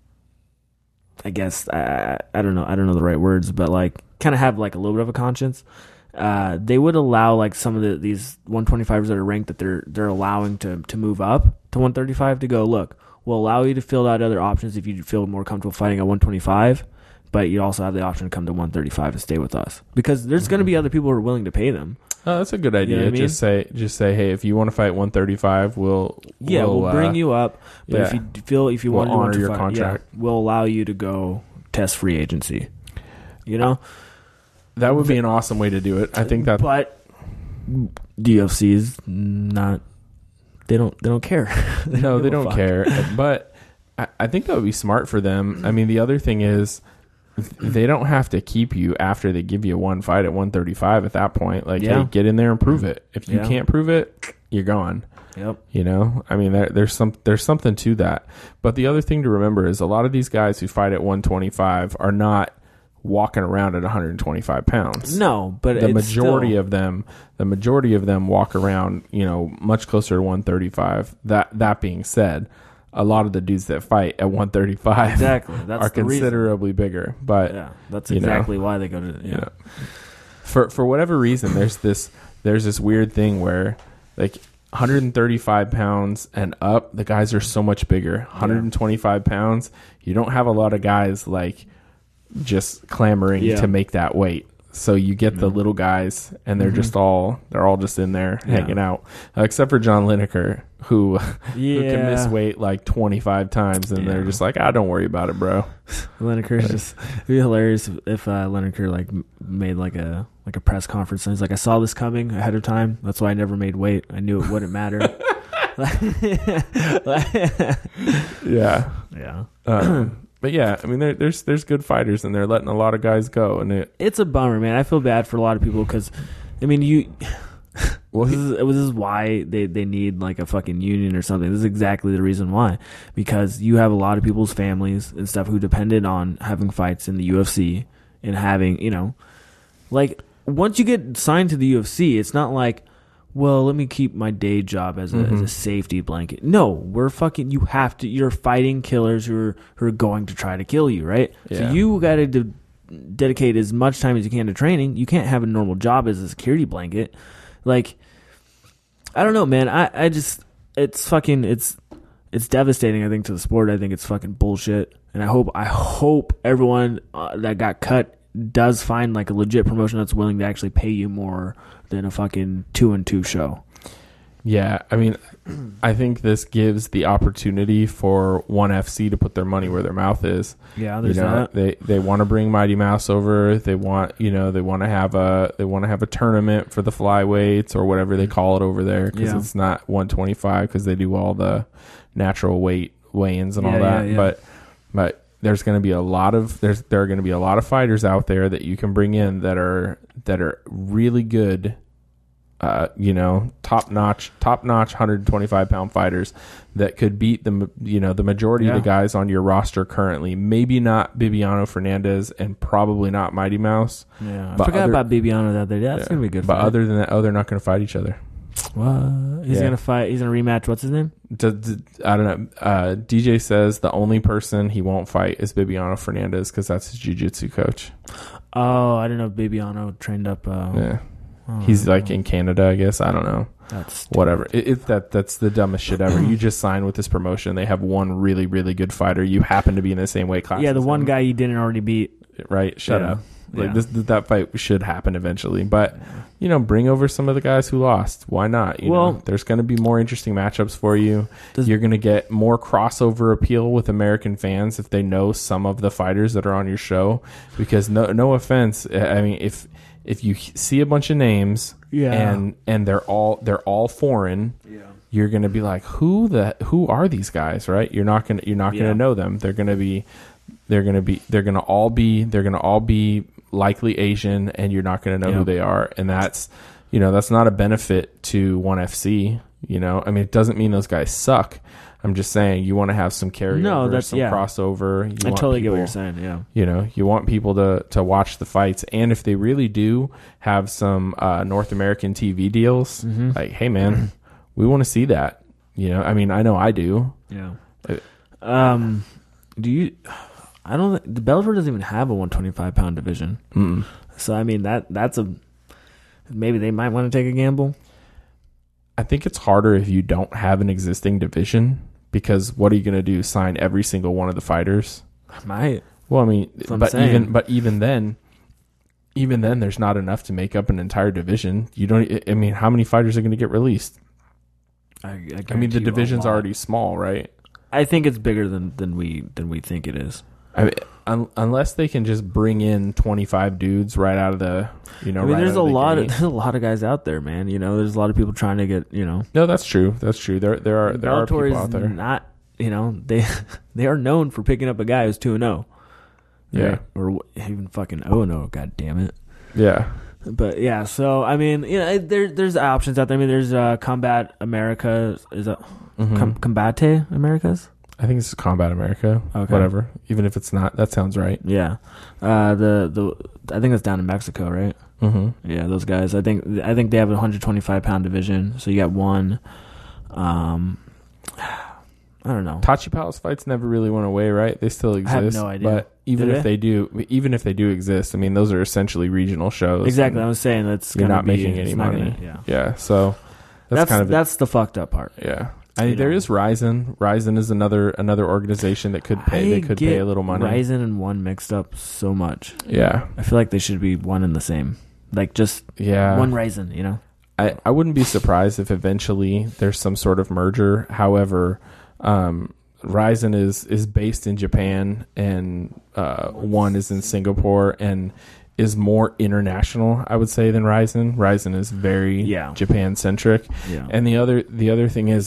I guess, I, I don't know, I don't know the right words, but, like, kind of have, like, a little bit of a conscience, uh, they would allow, like, some of the these one twenty-fivers that are ranked that they're they're allowing to, to move up to one thirty-five to go, look, we'll allow you to fill out other options if you feel more comfortable fighting at one twenty-five, but you also have the option to come to one thirty-five and stay with us. Because there's going to be other people who are willing to pay them. Oh, that's a good idea. You know what I mean? Just say, just say, hey, if you want to fight one thirty-five, we'll Yeah, we'll, we'll bring uh, you up, but yeah. if you feel if you We'll want to honor your fight, contract. yeah, we'll allow you to go test free agency. You know, That would be an awesome way to do it. I think that. but the U F C is not. They don't. They don't care. No, they give a don't fuck. care. But I, I think that would be smart for them. I mean, the other thing is, they don't have to keep you after they give you one fight at one thirty-five. At that point, like, Yeah. hey, get in there and prove it. If you Yeah. can't prove it, you're gone. Yep. You know, I mean, there, there's some there's something to that. But the other thing to remember is a lot of these guys who fight at one twenty-five are not walking around at one twenty-five pounds. No, but The it's majority still, of them, the majority of them walk around, you know, much closer to one thirty-five. That that being said, a lot of the dudes that fight at one thirty-five exactly that's are the reason. considerably bigger. But Yeah, that's you know, exactly why they go to. Yeah. you know, for for whatever reason, there's this there's this weird thing where, like, one thirty-five pounds and up, the guys are so much bigger. one twenty-five pounds, you don't have a lot of guys like just clamoring Yeah. to make that weight. So you get the little guys, and they're Mhm. just all they're all just in there Yeah. hanging out, uh, except for John Lineker, who Yeah. who can miss weight like twenty-five times, and they're Yeah. just like, ah, don't worry about it, bro. Lineker's just it'd be hilarious if uh, Lineker like m- made like a like a press conference and he's like, I saw this coming ahead of time. That's why I never made weight. I knew it wouldn't matter. Yeah. Yeah. Um, but yeah, I mean, there, there's there's good fighters, and they're letting a lot of guys go, and it. It's a bummer, man. I feel bad for a lot of people because, I mean, you. Well, this, he- is, this is why they, they need like a fucking union or something. This is exactly the reason why. Because you have a lot of people's families and stuff who depended on having fights in the U F C and having, you know, like once you get signed to the U F C, it's not like, well, let me keep my day job as a, as Mhm. a safety blanket. No, we're fucking, you have to, you're fighting killers who are, who are going to try to kill you, right? Yeah. So you got to de- dedicate as much time as you can to training. You can't have a normal job as a security blanket. Like, I don't know, man. I, I just, it's fucking, it's, it's devastating, I think, to the sport. I think it's fucking bullshit. And I hope, I hope everyone uh, that got cut does find like a legit promotion that's willing to actually pay you more than a fucking two and two show. Yeah, I mean, I think this gives the opportunity for ONE F C to put their money where their mouth is. Yeah, You there's know, that. they they want to bring Mighty Mouse over. They want, you know, they want to have a they want to have a tournament for the flyweights or whatever they call it over there, because Yeah. it's not one twenty-five because they do all the natural weight weigh-ins and all Yeah, that. yeah, yeah. But but there's going to be a lot of there's there are going to be a lot of fighters out there that you can bring in that are that are really good. Uh, you know, top notch, top notch, one twenty-five pound fighters that could beat the, you know, the majority Yeah. of the guys on your roster currently. Maybe not Bibiano Fernandez, and probably not Mighty Mouse. Yeah, I But forgot other- about Bibiano the other day. That's Yeah. gonna be a good. But fight. other than that, oh, they're not going to fight each other. what? He's Yeah. gonna fight. He's gonna rematch. What's his name? D- d- I don't know. Uh, D J says the only person he won't fight is Bibiano Fernandez because that's his jiu-jitsu coach. Oh, I don't know. Bibiano trained up. Uh, Yeah, oh, he's like in Canada, I guess. I don't know. That's Whatever. It, it that that's the dumbest shit ever. You just sign with this promotion. They have one really really good fighter. You happen to be in the same weight class. yeah. The as one him, guy you didn't already beat. right? Shut Yeah. up. Like Yeah. this, that fight should happen eventually. But you know, bring over some of the guys who lost. Why not? You Well- know, there's going to be more interesting matchups for you. Does- You're going to get more crossover appeal with American fans if they know some of the fighters that are on your show. Because no, no offense, I mean, if if you see a bunch of names, Yeah. and and they're all they're all foreign. Yeah. You're gonna be like, who the who are these guys, right? You're not gonna you're not Yeah. gonna know them. They're gonna be they're gonna be they're gonna all be they're gonna all be likely Asian, and you're not gonna know who Yep. they are. And that's you know that's not a benefit to ONE F C. You know, I mean, it doesn't mean those guys suck. I'm just saying you want to have some carryover, No, that's- some yeah. crossover. You I want totally get what people- you're saying. Yeah. You know, you want people to, to watch the fights. And if they really do have some uh, North American T V deals, Mm-hmm. like, hey, man, we want to see that. You know, I mean, I know I do. Yeah. Uh, Um, do you? I don't. The Bellator doesn't even have a one twenty-five pound division. Mm-mm. So I mean that that's a maybe they might want to take a gamble. I think it's harder if you don't have an existing division because what are you going to do? Sign every single one of the fighters? I might. Well, I mean, what I'm but saying. even but even then, even then, there's not enough to make up an entire division. You don't. I mean, how many fighters are going to get released? I, I, I mean, guarantee the you a division's lot. already small, right? I think it's bigger than, than we than we think it is. I mean, un- unless they can just bring in twenty-five dudes right out of the, you know, I mean, right there's out a of the lot gate. of there's a lot of guys out there, man. You know, there's a lot of people trying to get. You know, No, that's true. That's true. There, there are there are Bellator people is out there. not. You know, they they are known for picking up a guy who's two and zero. Yeah, Or even fucking oh and oh. God damn it. yeah. But yeah, so I mean, you know, there there's options out there. I mean, there's uh, Combat America. Is that Mhm. Com- Combate Americas? I think it's Combat America. Okay. Whatever. Even if it's not, that sounds right. Yeah, uh, the the I think that's down in Mexico, right? Mm-hmm. Yeah, those guys. I think I think they have a one twenty-five pound division. So you got one. Um, I don't know. Tachi Palace fights never really went away, right? They still exist. have no idea. But even Do if they? they do, even if they do exist, I mean, those are essentially regional shows. Exactly. I and was saying that's You're gonna not be- making it's any not money. gonna- yeah, Yeah. So that's, that's kind of that's the fucked up part. yeah. I mean, You there know. is Ryzen. Ryzen is another another organization that could pay. I they could pay get a little money. Ryzen and one mixed up so much. Yeah. I feel like they should be one and the same. Like just Yeah. one Ryzen, you know. I, I wouldn't be surprised if eventually there's some sort of merger. However, um, Ryzen is, is based in Japan and uh, one is in Singapore and is more international, I would say, than Ryzen. Ryzen is very Yeah. Japan centric. Yeah. And the other the other thing is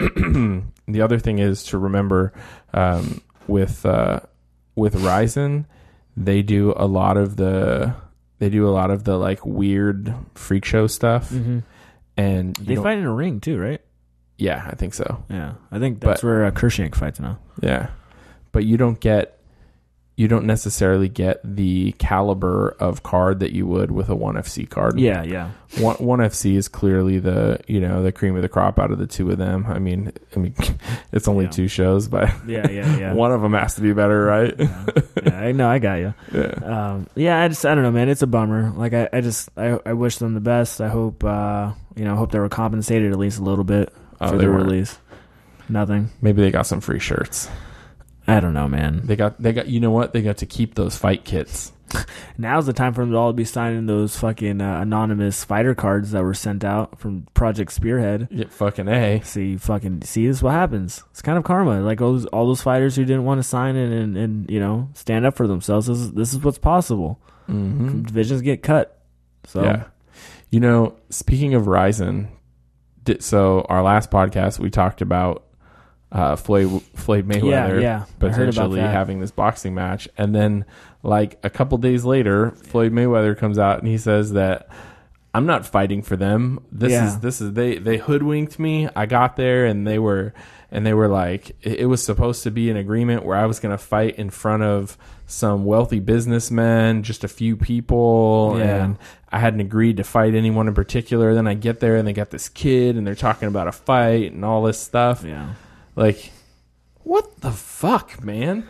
the other thing is to remember um, with uh, with Ryzen, they do a lot of the they do a lot of the like weird freak show stuff. hmm And you They don't- fight in a ring too, right? yeah, I think so. Yeah, I think that's But- where uh, Kershank fights now. Yeah, but you don't get you don't necessarily get the caliber of card that you would with a ONE F C card. Yeah, yeah. One, ONE F C is clearly the you know the cream of the crop out of the two of them. I mean, I mean, it's only Yeah. two shows, but Yeah, yeah, yeah. one of them has to be better, right? yeah, yeah, I know, I got you. Yeah. Um, yeah, I just, I don't know, man. It's a bummer. Like, I, I just, I, I wish them the best. I hope, uh, you know, I hope they were compensated at least a little bit Oh, for they their weren't. release. Nothing. Maybe they got some free shirts. I don't know, man. They got they got you know what? They got to keep those fight kits. Now's the time for them to all be signing those fucking uh, anonymous fighter cards that were sent out from Project Spearhead. Yeah, fucking A. See, fucking, see, this is what happens. It's kind of karma. Like all those, all those fighters who didn't want to sign it and, and you know, stand up for themselves. This is, this is what's possible. Mm-hmm. Divisions get cut. So, Yeah. You know, speaking of Ryzen, di- so our last podcast we talked about uh, Floyd Floyd Mayweather yeah, I heard about potentially that. having this boxing match, and then like a couple days later, Floyd Mayweather comes out and he says that I'm not fighting for them. This Yeah. is this is they they hoodwinked me. I got there and they were and they were like it, it was supposed to be an agreement where I was going to fight in front of some wealthy businessmen, just a few people, Yeah. and I hadn't agreed to fight anyone in particular. Then I get there and they got this kid and they're talking about a fight and all this stuff. yeah. Like, what the fuck, man?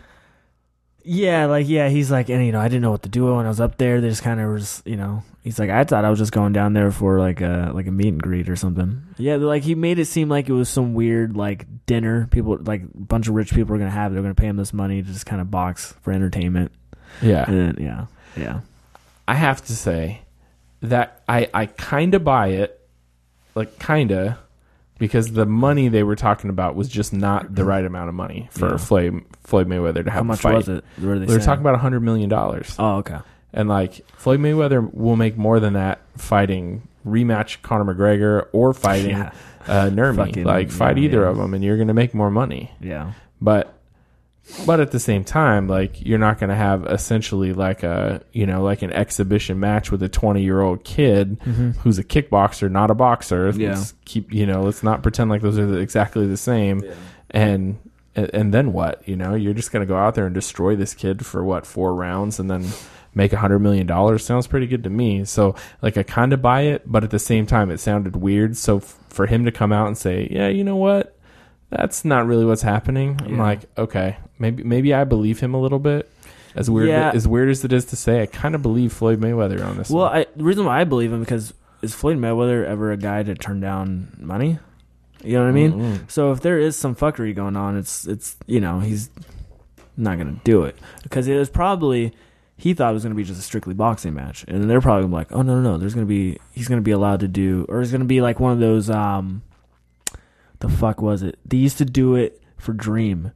Yeah, like, yeah, he's like, and, you know, I didn't know what to do when I was up there. They just kind of was, you know, he's like, I thought I was just going down there for, like, a like a meet and greet or something. Yeah, like, he made it seem like it was some weird, like, dinner. People, like, a bunch of rich people are going to have. They're going to pay him this money to just kind of box for entertainment. Yeah. And then, yeah, yeah. I have to say that I I kind of buy it, like kind of, because the money they were talking about was just not the right amount of money for Yeah. Floyd Floyd Mayweather to have How a much fight. was it? What are they, They were saying? talking about a hundred million dollars. Oh, okay. And like Floyd Mayweather will make more than that fighting rematch Conor McGregor or fighting Yeah. uh, Nurmi. Fucking- like fight yeah, either yeah. of them, and you're going to make more money. Yeah. But but at the same time, like you're not going to have essentially like a you know like an exhibition match with a twenty year old kid who's a kickboxer, not a boxer. Yeah. Let's keep you know let's not pretend like those are exactly the same. And and then what? You know, you're just going to go out there and destroy this kid for what four rounds and then make a hundred million dollars. Sounds pretty good to me. So like I kind of buy it, but at the same time it sounded weird. So f- for him to come out and say, yeah, you know what, that's not really what's happening. I'm Yeah. like, okay, maybe maybe I believe him a little bit. As weird Yeah. as weird as it is to say, I kind of believe Floyd Mayweather on this. Well, one. I, the reason why I believe him because is Floyd Mayweather ever a guy to turn down money? You know what I mean? Mm-mm. So if there is some fuckery going on, it's it's you know he's not gonna do it because it was probably he thought it was gonna be just a strictly boxing match, and they're probably like, oh no no no, there's gonna be he's gonna be allowed to do, or he's gonna be like one of those um, the fuck was it? They used to do it for Dream.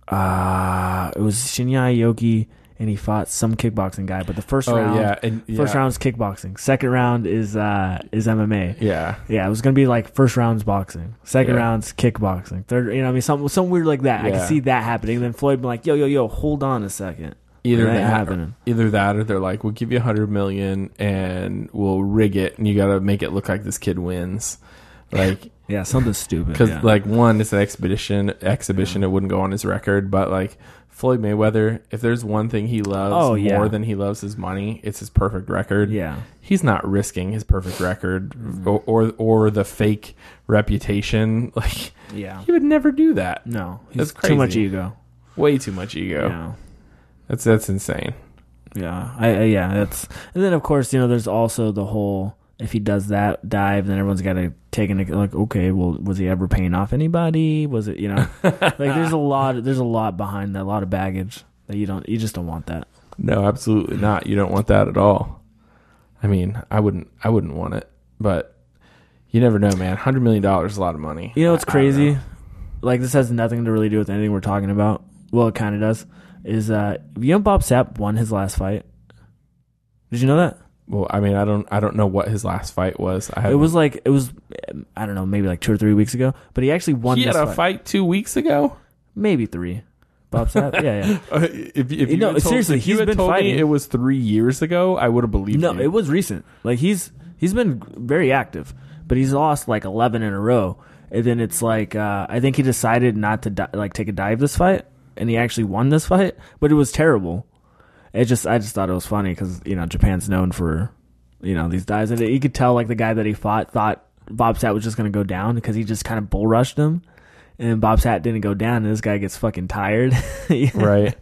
Uh it was Shinya Aoki. And he fought some kickboxing guy, but the first oh round, yeah, and yeah. first round is kickboxing. Second round is uh, is M M A. yeah. Yeah, it was gonna be like first round's boxing, second Yeah. round's kickboxing, third, you know, what I mean, something, something weird like that. I Yeah. can see that happening. And then Floyd be like, "Yo, yo, yo, hold on a second. Either That ain't that, happening. either that, or they're like, we'll give you a hundred million and we'll rig it, and you got to make it look like this kid wins, like Yeah, something stupid. because yeah. like one, it's an exhibition, exhibition. It wouldn't go on his record, but like Floyd Mayweather, if there's one thing he loves Oh, more yeah. than he loves his money, it's his perfect record. yeah, He's not risking his perfect record or, or or the fake reputation. Like yeah, he would never do that. no, he's That's too much crazy. ego. Way too much ego. Yeah, That's that's insane. yeah, I, I yeah, that's and then of course you know there's also the whole if he does that dive, then everyone's got to take into like okay, well, was he ever paying off anybody? Was it you know like there's a lot there's a lot behind that, a lot of baggage that you don't you just don't want that. No, absolutely not. You don't want that at all. I mean, I wouldn't. I wouldn't want it, but you never know, man. Hundred million dollars is a lot of money. You know what's I- I don't crazy? know. Like this has nothing to really do with anything we're talking about. Well, it kind of does. Is uh, you know Bob Sapp won his last fight? Did you know that? Well, I mean, I don't. I don't know what his last fight was. I It was like it was, I don't know, maybe like two or three weeks ago. But he actually won. He this had a fight. fight two weeks ago. Maybe three. Bob Sapp, yeah, yeah. Uh, if, if You you know, had told, seriously, if you he's had been told fighting. me it was three years ago, I would have believed No, you. it was recent. Like he's he's been very active, but he's lost like eleven in a row. And then it's like uh, I think he decided not to di- like take a dive this fight, and he actually won this fight. But it was terrible. It just I just thought it was funny because you know Japan's known for you know these dives, and you could tell like the guy that he fought thought Bob Sapp was just gonna go down because he just kind of bull rushed him, and Bob Sapp didn't go down, and this guy gets fucking tired. Right.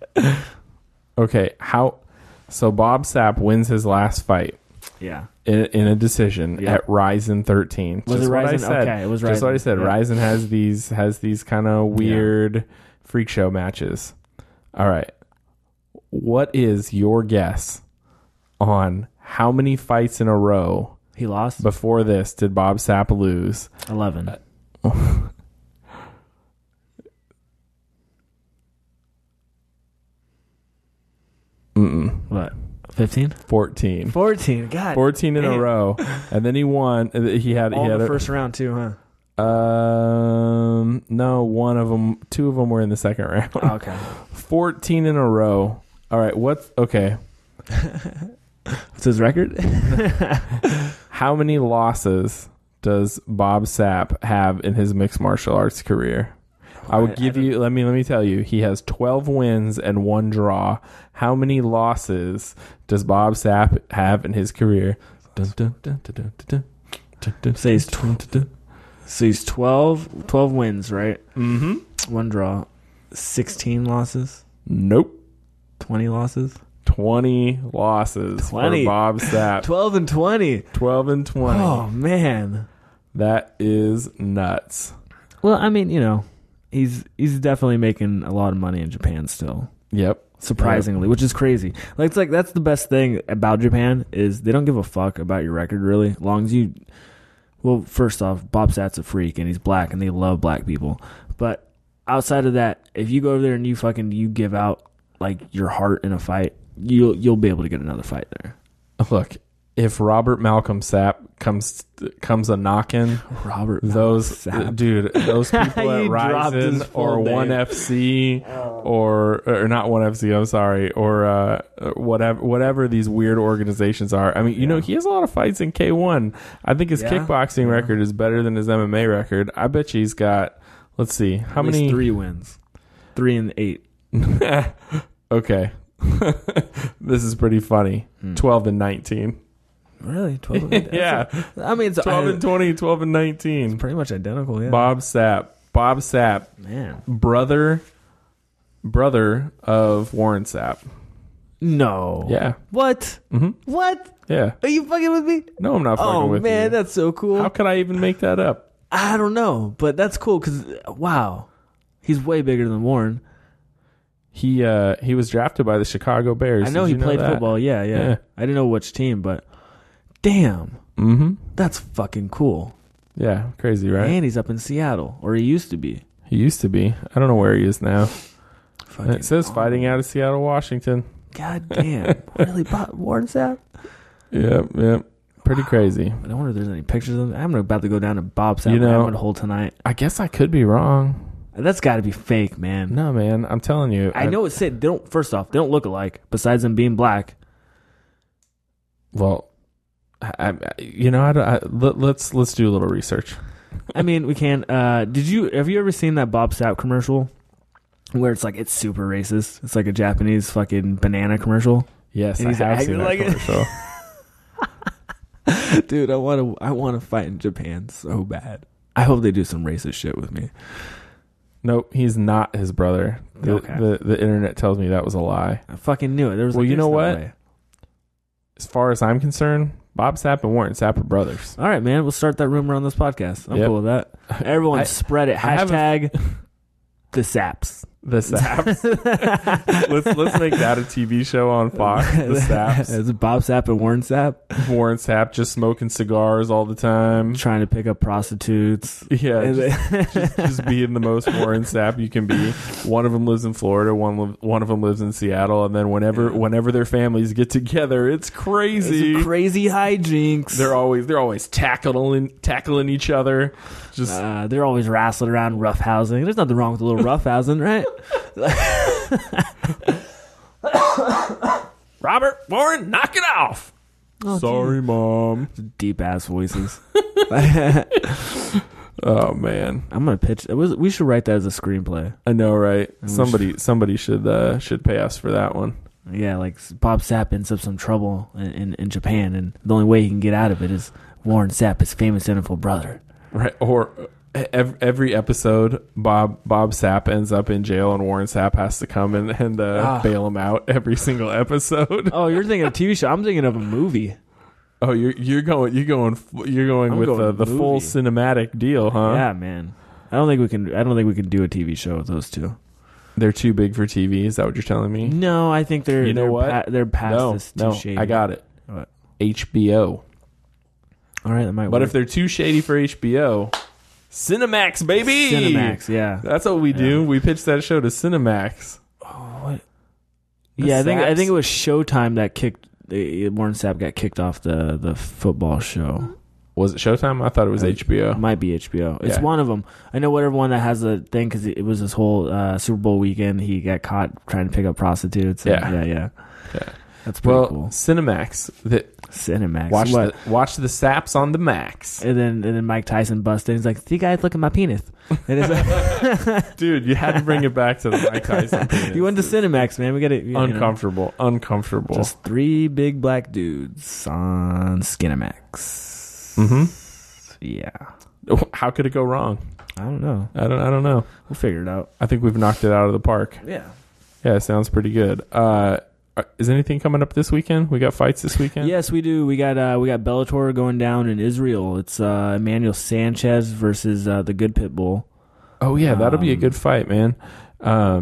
Okay. How? So Bob Sapp wins his last fight Yeah. in, in a decision Yeah. at Ryzen thirteen. Was Just it what I Ryzen? said. Okay, it was Just what I Ryzen. said. Yeah. Ryzen has these has these kind of weird freak show matches. All right. What is your guess on how many fights in a row He lost before this did Bob Sapp lose? eleven. Mm-mm. What? Fifteen? fourteen. Fourteen. God. fourteen in a damn. row, and then he won. He had All he had the a, first round too, huh? Um, no, one of them, two of them were in the second round. Oh, okay. fourteen in a row. All right, what's okay? What's his record? How many losses does Bob Sapp have in his mixed martial arts career? I I- would I give don't- you. Let me let me tell you. He has twelve wins and one draw. How many losses does Bob Sapp have in his career? Dun, dun, dun, dun, dun, dun, dun, dun, Say he's dun, dun, dun. So he's twelve, twelve wins, right? Mm-hmm. One draw. sixteen losses? Nope. twenty losses? twenty losses twenty. for Bob Sapp. twelve and twenty. twelve and twenty. Oh, man. That is nuts. Well, I mean, you know, he's he's definitely making a lot of money in Japan still. Yep. surprisingly, which is crazy. Like it's like that's the best thing about Japan is they don't give a fuck about your record really, as long as you. Well, first off, Bob Sapp's a freak and he's black and they love black people. But outside of that, if you go over there and you fucking you give out like your heart in a fight, you'll you'll be able to get another fight there. Look, if Robert Malcolm Sapp comes comes a knocking, Robert those Sapp. dude, those people at You dropped his Ryzen full or name. One F C or or not One F C, I'm sorry, or uh, whatever whatever these weird organizations are. I mean, you Yeah. know, he has a lot of fights in K one. I think his Yeah? kickboxing Yeah. record is better than his M M A record. I bet you he's got. Let's see, how At least many? three wins, three and eight. Okay, this is pretty funny. Hmm. Twelve and nineteen. Really, twelve. And eight? Yeah, I mean, it's twelve I- and twenty, twelve and nineteen. pretty much identical. Yeah, Bob Sapp. Bob Sapp, man. brother, brother of Warren Sapp. No. Yeah. What? hmm What? Yeah. Are you fucking with me? No, I'm not fucking Oh with man, you. that's so cool. How could I even make that up? I don't know, but that's cool because wow, he's way bigger than Warren. He uh he was drafted by the Chicago Bears. I know Did he you played that? football. Yeah, yeah, Yeah. I didn't know which team, but damn, Mm-hmm. that's fucking cool. Yeah, crazy, right? And he's up in Seattle, or he used to be. He used to be. I don't know where he is now. Fucking It says awesome. fighting out of Seattle, Washington. God damn, really, Bob Warren Sapp? Yep, yep. Pretty crazy. I wonder if there's any pictures of him. I'm about to go down to Bob Sapp You know- rabbit hole tonight. I guess I could be wrong. That's got to be fake, man. No, man. I'm telling you. I know it's said they don't. First off, they don't look alike. Besides them being black. Well, I, I, you know, I, don't- I, let, let's let's do a little research. I mean, we can. Uh, did you have you ever seen that Bob Sapp commercial where it's like it's super racist? It's like a Japanese fucking banana commercial. Yes, And I he's have acting seen that like it. commercial. Dude, I want to. I want to fight in Japan so bad. I hope they do some racist shit with me. Nope, he's not his brother. The, Okay. the the internet tells me that was a lie. I fucking knew it. There was. Well, like, you know there's no what? way. As far as I'm concerned, Bob Sapp and Warren Sapp are brothers. All right, man. We'll start that rumor on this podcast. I'm Yep. cool with that. Everyone, I- spread it. I have a- Hashtag the Saps. The Sapps. let's let's make that a T V show on Fox. The Sapps. It's Bob Sapp and Warren Sapp Warren Sapp just smoking cigars all the time. trying to pick up prostitutes. Yeah, And just, they- just, just being the most Warren Sapp you can be. One of them lives in Florida. One li- one of them lives in Seattle. And then whenever whenever their families get together, it's crazy. It's crazy hijinks. They're always they're always tackling tackling each other. Just Uh, they're always wrestling around, roughhousing. There's nothing wrong with a little roughhousing, right? Robert Warren, knock it off. Oh, Sorry, mom. Deep ass voices. Oh man, I'm gonna pitch. It was, we should write that as a screenplay. I know, right? we Somebody somebody should uh, should pay us for that one. Yeah, like Bob Sapp ends up some trouble in, in, in Japan, and the only way he can get out of it is Warren Sapp, his famous N F L brother. Right, or every, every episode, Bob Bob Sapp ends up in jail, and Warren Sapp has to come and, and uh, Ah. bail him out every single episode. Oh, you're thinking of a T V show. I'm thinking of a movie. Oh, you're you're going you're going you're going I'm with going the, the full movie. cinematic deal, huh? Yeah, man. I don't think we can. I don't think we can do a T V show with those two. They're too big for T V. Is that what you're telling me? No, I think they're. You know they're what? Pa- they're past No, this too no, shady. I got it. What? H B O. All right, that might But work. if they're too shady for H B O, Cinemax, baby. Cinemax, yeah. That's what we do. Yeah. We pitch that show to Cinemax. What? The Yeah, I think I Saps. think it was Showtime that kicked. Uh, Warren Sapp got kicked off the the football show. Was it Showtime? I thought it was Uh, H B O. It might be H B O. It's Yeah. one of them. I know whatever one that has a thing because it was this whole uh, Super Bowl weekend. He got caught trying to pick up prostitutes. and- Yeah. yeah, yeah. Yeah. That's pretty Well, cool. Cinemax. The, Cinemax. watch What? the watch the Saps on the Max, And then and then Mike Tyson busted. He's like, "See, guys, look at my penis." And it's like, dude. You had to bring it back to the Mike Tyson. penis. you went to Cinemax, man. We got it. You know, uncomfortable, uncomfortable. just three big black dudes on Skinemax. hmm Yeah. How could it go wrong? I don't know. I don't. I don't know. We'll figure it out. I think we've knocked it out of the park. Yeah. Yeah, it sounds pretty good. Uh, is anything coming up this weekend? We got fights this weekend. Yes, we do. We got uh, we got Bellator going down in Israel. It's uh, Emmanuel Sanchez versus uh, the Good Pit Bull. Oh yeah, that'll be a Um, good fight, man. Um,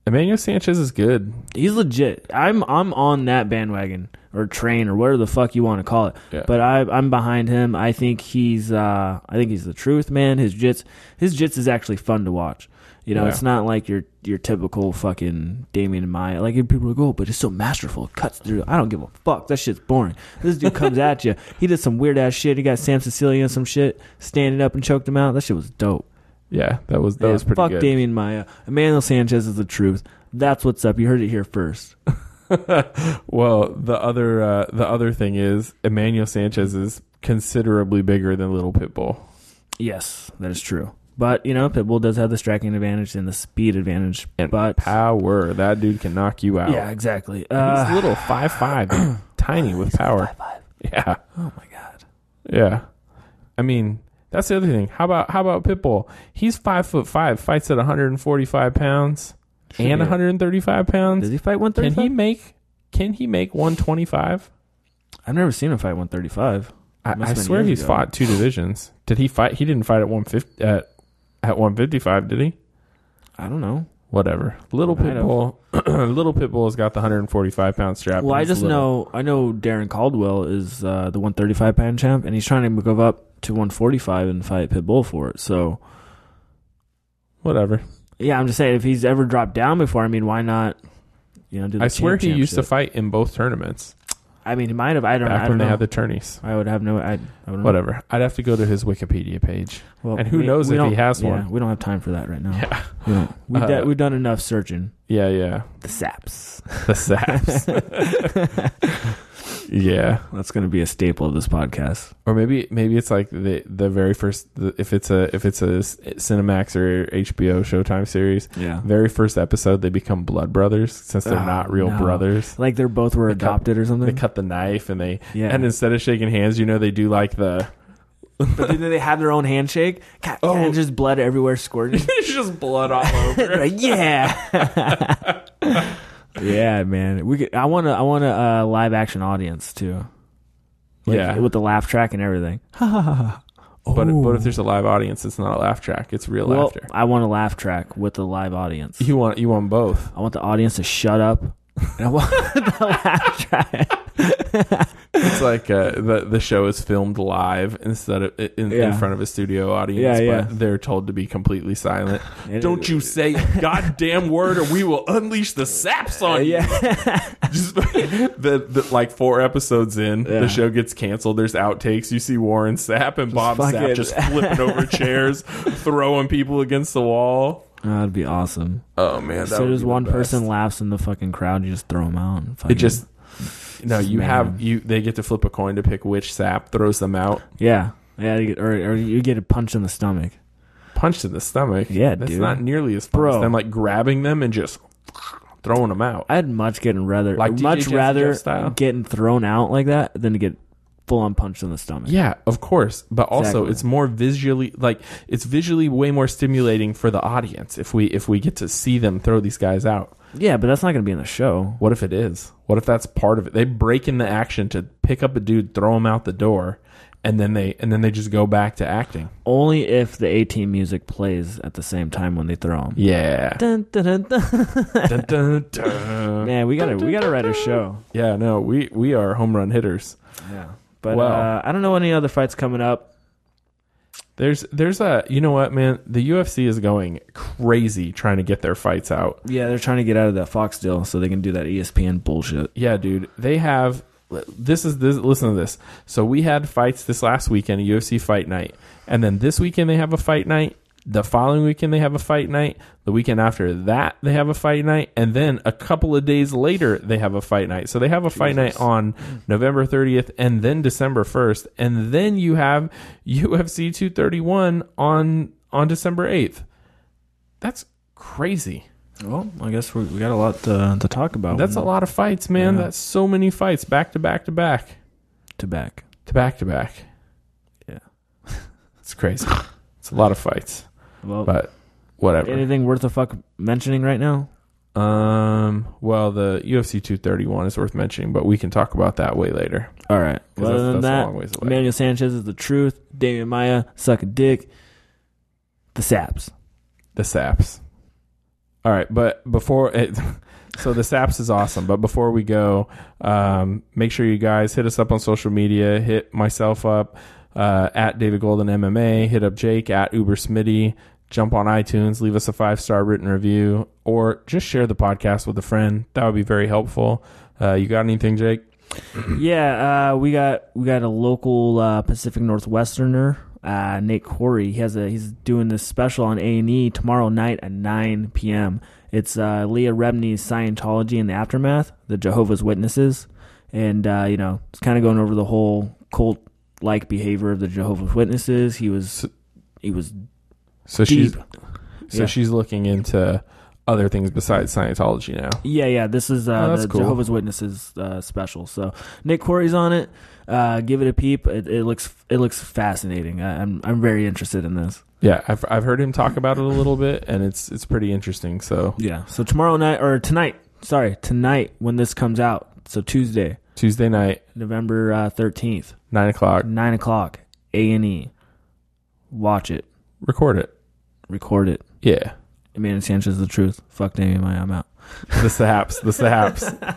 Emmanuel Sanchez is good. He's legit. I'm I'm on that bandwagon or train or whatever the fuck you want to call it. Yeah. But I I'm behind him. I think he's uh I think he's the truth, man. His jits his jits is actually fun to watch. You know, Yeah. it's not like your your typical fucking Damian Maya. Like people are like, oh, but it's so masterful. It cuts through. I don't give a fuck. That shit's boring. This dude comes at you. He did some weird ass shit. He got Sam Cecilia and some shit, standing up and choked him out. That shit was dope. Yeah, that was that Yeah, was pretty fuck good. Damian Maya. Emmanuel Sanchez is the truth. That's what's up. You heard it here first. Well, the other uh, the other thing is Emmanuel Sanchez is considerably bigger than Little Pitbull. Yes, that is true. But, you know, Pitbull does have the striking advantage and the speed advantage. And but power, that dude can knock you out. yeah, exactly. And Uh, he's little, five five, tiny with power. five, five. Yeah, Oh, my God. yeah. I mean, that's the other thing. How about how about Pitbull? He's five foot five, fights at one hundred forty-five pounds Should and be. one hundred thirty-five pounds. Does he fight one Can thirty-five? he make? Can he make one twenty-five? I've never seen him fight one thirty-five. I, Must I have been swear years he's ago. fought two divisions. Did he fight? He didn't fight at one fifty at at one fifty-five, did he? I don't know. Whatever. Little Might have. Pitbull, Little Pitbull's got the one hundred forty-five pound strap. Well, and I he's just little. know I know Darren Caldwell is uh, the one thirty-five pound champ, and he's trying to go up to one forty-five and fight Pitbull for it. So, Whatever. yeah, I'm just saying if he's ever dropped down before, I mean, why not? You know, do the I swear champ, he champ used to shit? fight in both tournaments I mean, he might have. I don't. back I don't when they know. had the tourneys. I would have no. I, I don't know. Whatever. I'd have to go to his Wikipedia page. Well, And who we- knows we if he don't- has yeah, one. we don't have time for that right now. Yeah. We don't. We've, Uh, done, we've done enough searching. Yeah, yeah. The saps. The saps. Yeah. That's going to be a staple of this podcast. Or maybe maybe it's like the the very first the, if it's a if it's a Cinemax or H B O Showtime series, Yeah. very first episode they become blood brothers since they're Oh, not real no. brothers. Like they're both were They cut- adopted or something. They cut the knife and they Yeah. and instead of shaking hands, you know, they do like the But then they have their own handshake. God, Oh. and just blood everywhere squirting. it's just blood all over. Like, yeah. Yeah, man. We could, I want to. I want a uh, live action audience too. Like, Yeah. with the laugh track and everything. But but if there's a live audience, it's not a laugh track. It's real well, laughter. I want a laugh track with the live audience. You want you want both. I want the audience to shut up. And I want the laugh track. It's like uh, the the show is filmed live instead of in, in Yeah. front of a studio audience, Yeah, yeah. but they're told to be completely silent. And- Don't you say a goddamn word, or we will unleash the saps on you. Yeah. Just the, the like four episodes in, Yeah. the show gets canceled. There's outtakes. You see Warren Sapp and Bob Sapp fucking- just flipping over chairs, throwing people against the wall. Oh, that'd be awesome. Oh man, As that soon would as be the one best. person laughs in the fucking crowd, you just throw them out. And it fucking- just no. You Man. have you. They get to flip a coin to pick which sap throws them out. yeah, yeah, you get, or or you get a punch in the stomach. Punched in the stomach. Yeah, that's dude. not nearly as fun Bro. as them like grabbing them and just throwing them out. I'd much getting rather Like D J much Jazzy rather Jeff style? getting thrown out like that than to get full on punched in the stomach. Yeah, of course, but also Exactly. it's more visually like it's visually way more stimulating for the audience if we if we get to see them throw these guys out. Yeah, but that's not going to be in the show. What if it is? What if that's part of it? They break in the action to pick up a dude, throw him out the door, and then they and then they just go back to acting. Only if the A-Team music plays at the same time when they throw them. Yeah. Dun, dun, dun, dun. Dun, dun, dun. Man, we gotta we gotta write a show. Yeah, no, we we are home run hitters. Yeah, but Wow. uh, I don't know any other fights coming up. There's there's a you know what, man, the U F C is going crazy trying to get their fights out. Yeah, they're trying to get out of that Fox deal so they can do that E S P N bullshit. Yeah, dude, they have this is this listen to this. So we had fights this last weekend, a U F C fight night, and then this weekend they have a fight night. The following weekend they have a fight night. The weekend after that they have a fight night, and then a couple of days later they have a fight night. So they have a fight night on November thirtieth and then December first, and then you have U F C two thirty-one on on December eighth. That's crazy. Well, I guess we, we got a lot to, to talk about. That's a lot of fights, man. Yeah. That's so many fights back to back to back to back. to back to back. Yeah. It's crazy. It's a lot of fights, Well, but whatever. anything worth a fuck mentioning right now? Um. Well, the U F C two thirty-one is worth mentioning, but we can talk about that way later. All right. 'Cause Well, that's- other than that's a that, long ways away. Emmanuel Sanchez is the truth. Damian Maya, suck a dick. The saps. The saps. All right, but before it, so the Saps is awesome. But before we go, um, make sure you guys hit us up on social media. Hit myself up uh, at David Golden M M A. Hit up Jake at Uber Smitty. Jump on iTunes, leave us a five star written review, or just share the podcast with a friend. That would be very helpful. Uh, you got anything, Jake? Yeah, uh, we got we got a local uh, Pacific Northwesterner. Uh, Nate Corey, he has a he's doing this special on A and E tomorrow night at nine p.m. It's uh, Leah Remini's Scientology and the Aftermath, the Jehovah's Witnesses, and uh, you know it's kind of going over the whole cult-like behavior of the Jehovah's Witnesses. He was he was so deep. she's so Yeah. she's looking into other things besides Scientology now. Yeah, yeah. This is uh, Oh, that's the cool. Jehovah's Witnesses uh, special. So Nick Corey's on it. Uh, give it a peep. It, it looks it looks fascinating. I, I'm I'm very interested in this. Yeah, I've I've heard him talk about it a little bit, and it's it's pretty interesting. So Yeah. So tomorrow night or tonight, sorry, tonight when this comes out. So Tuesday, Tuesday night, November uh, thirteenth, nine o'clock, nine o'clock, A and E. Watch it, record it. record it. Yeah, Emmanuel Sanchez, the truth. Fuck Damian Maya, I'm out. the Saps, the Saps.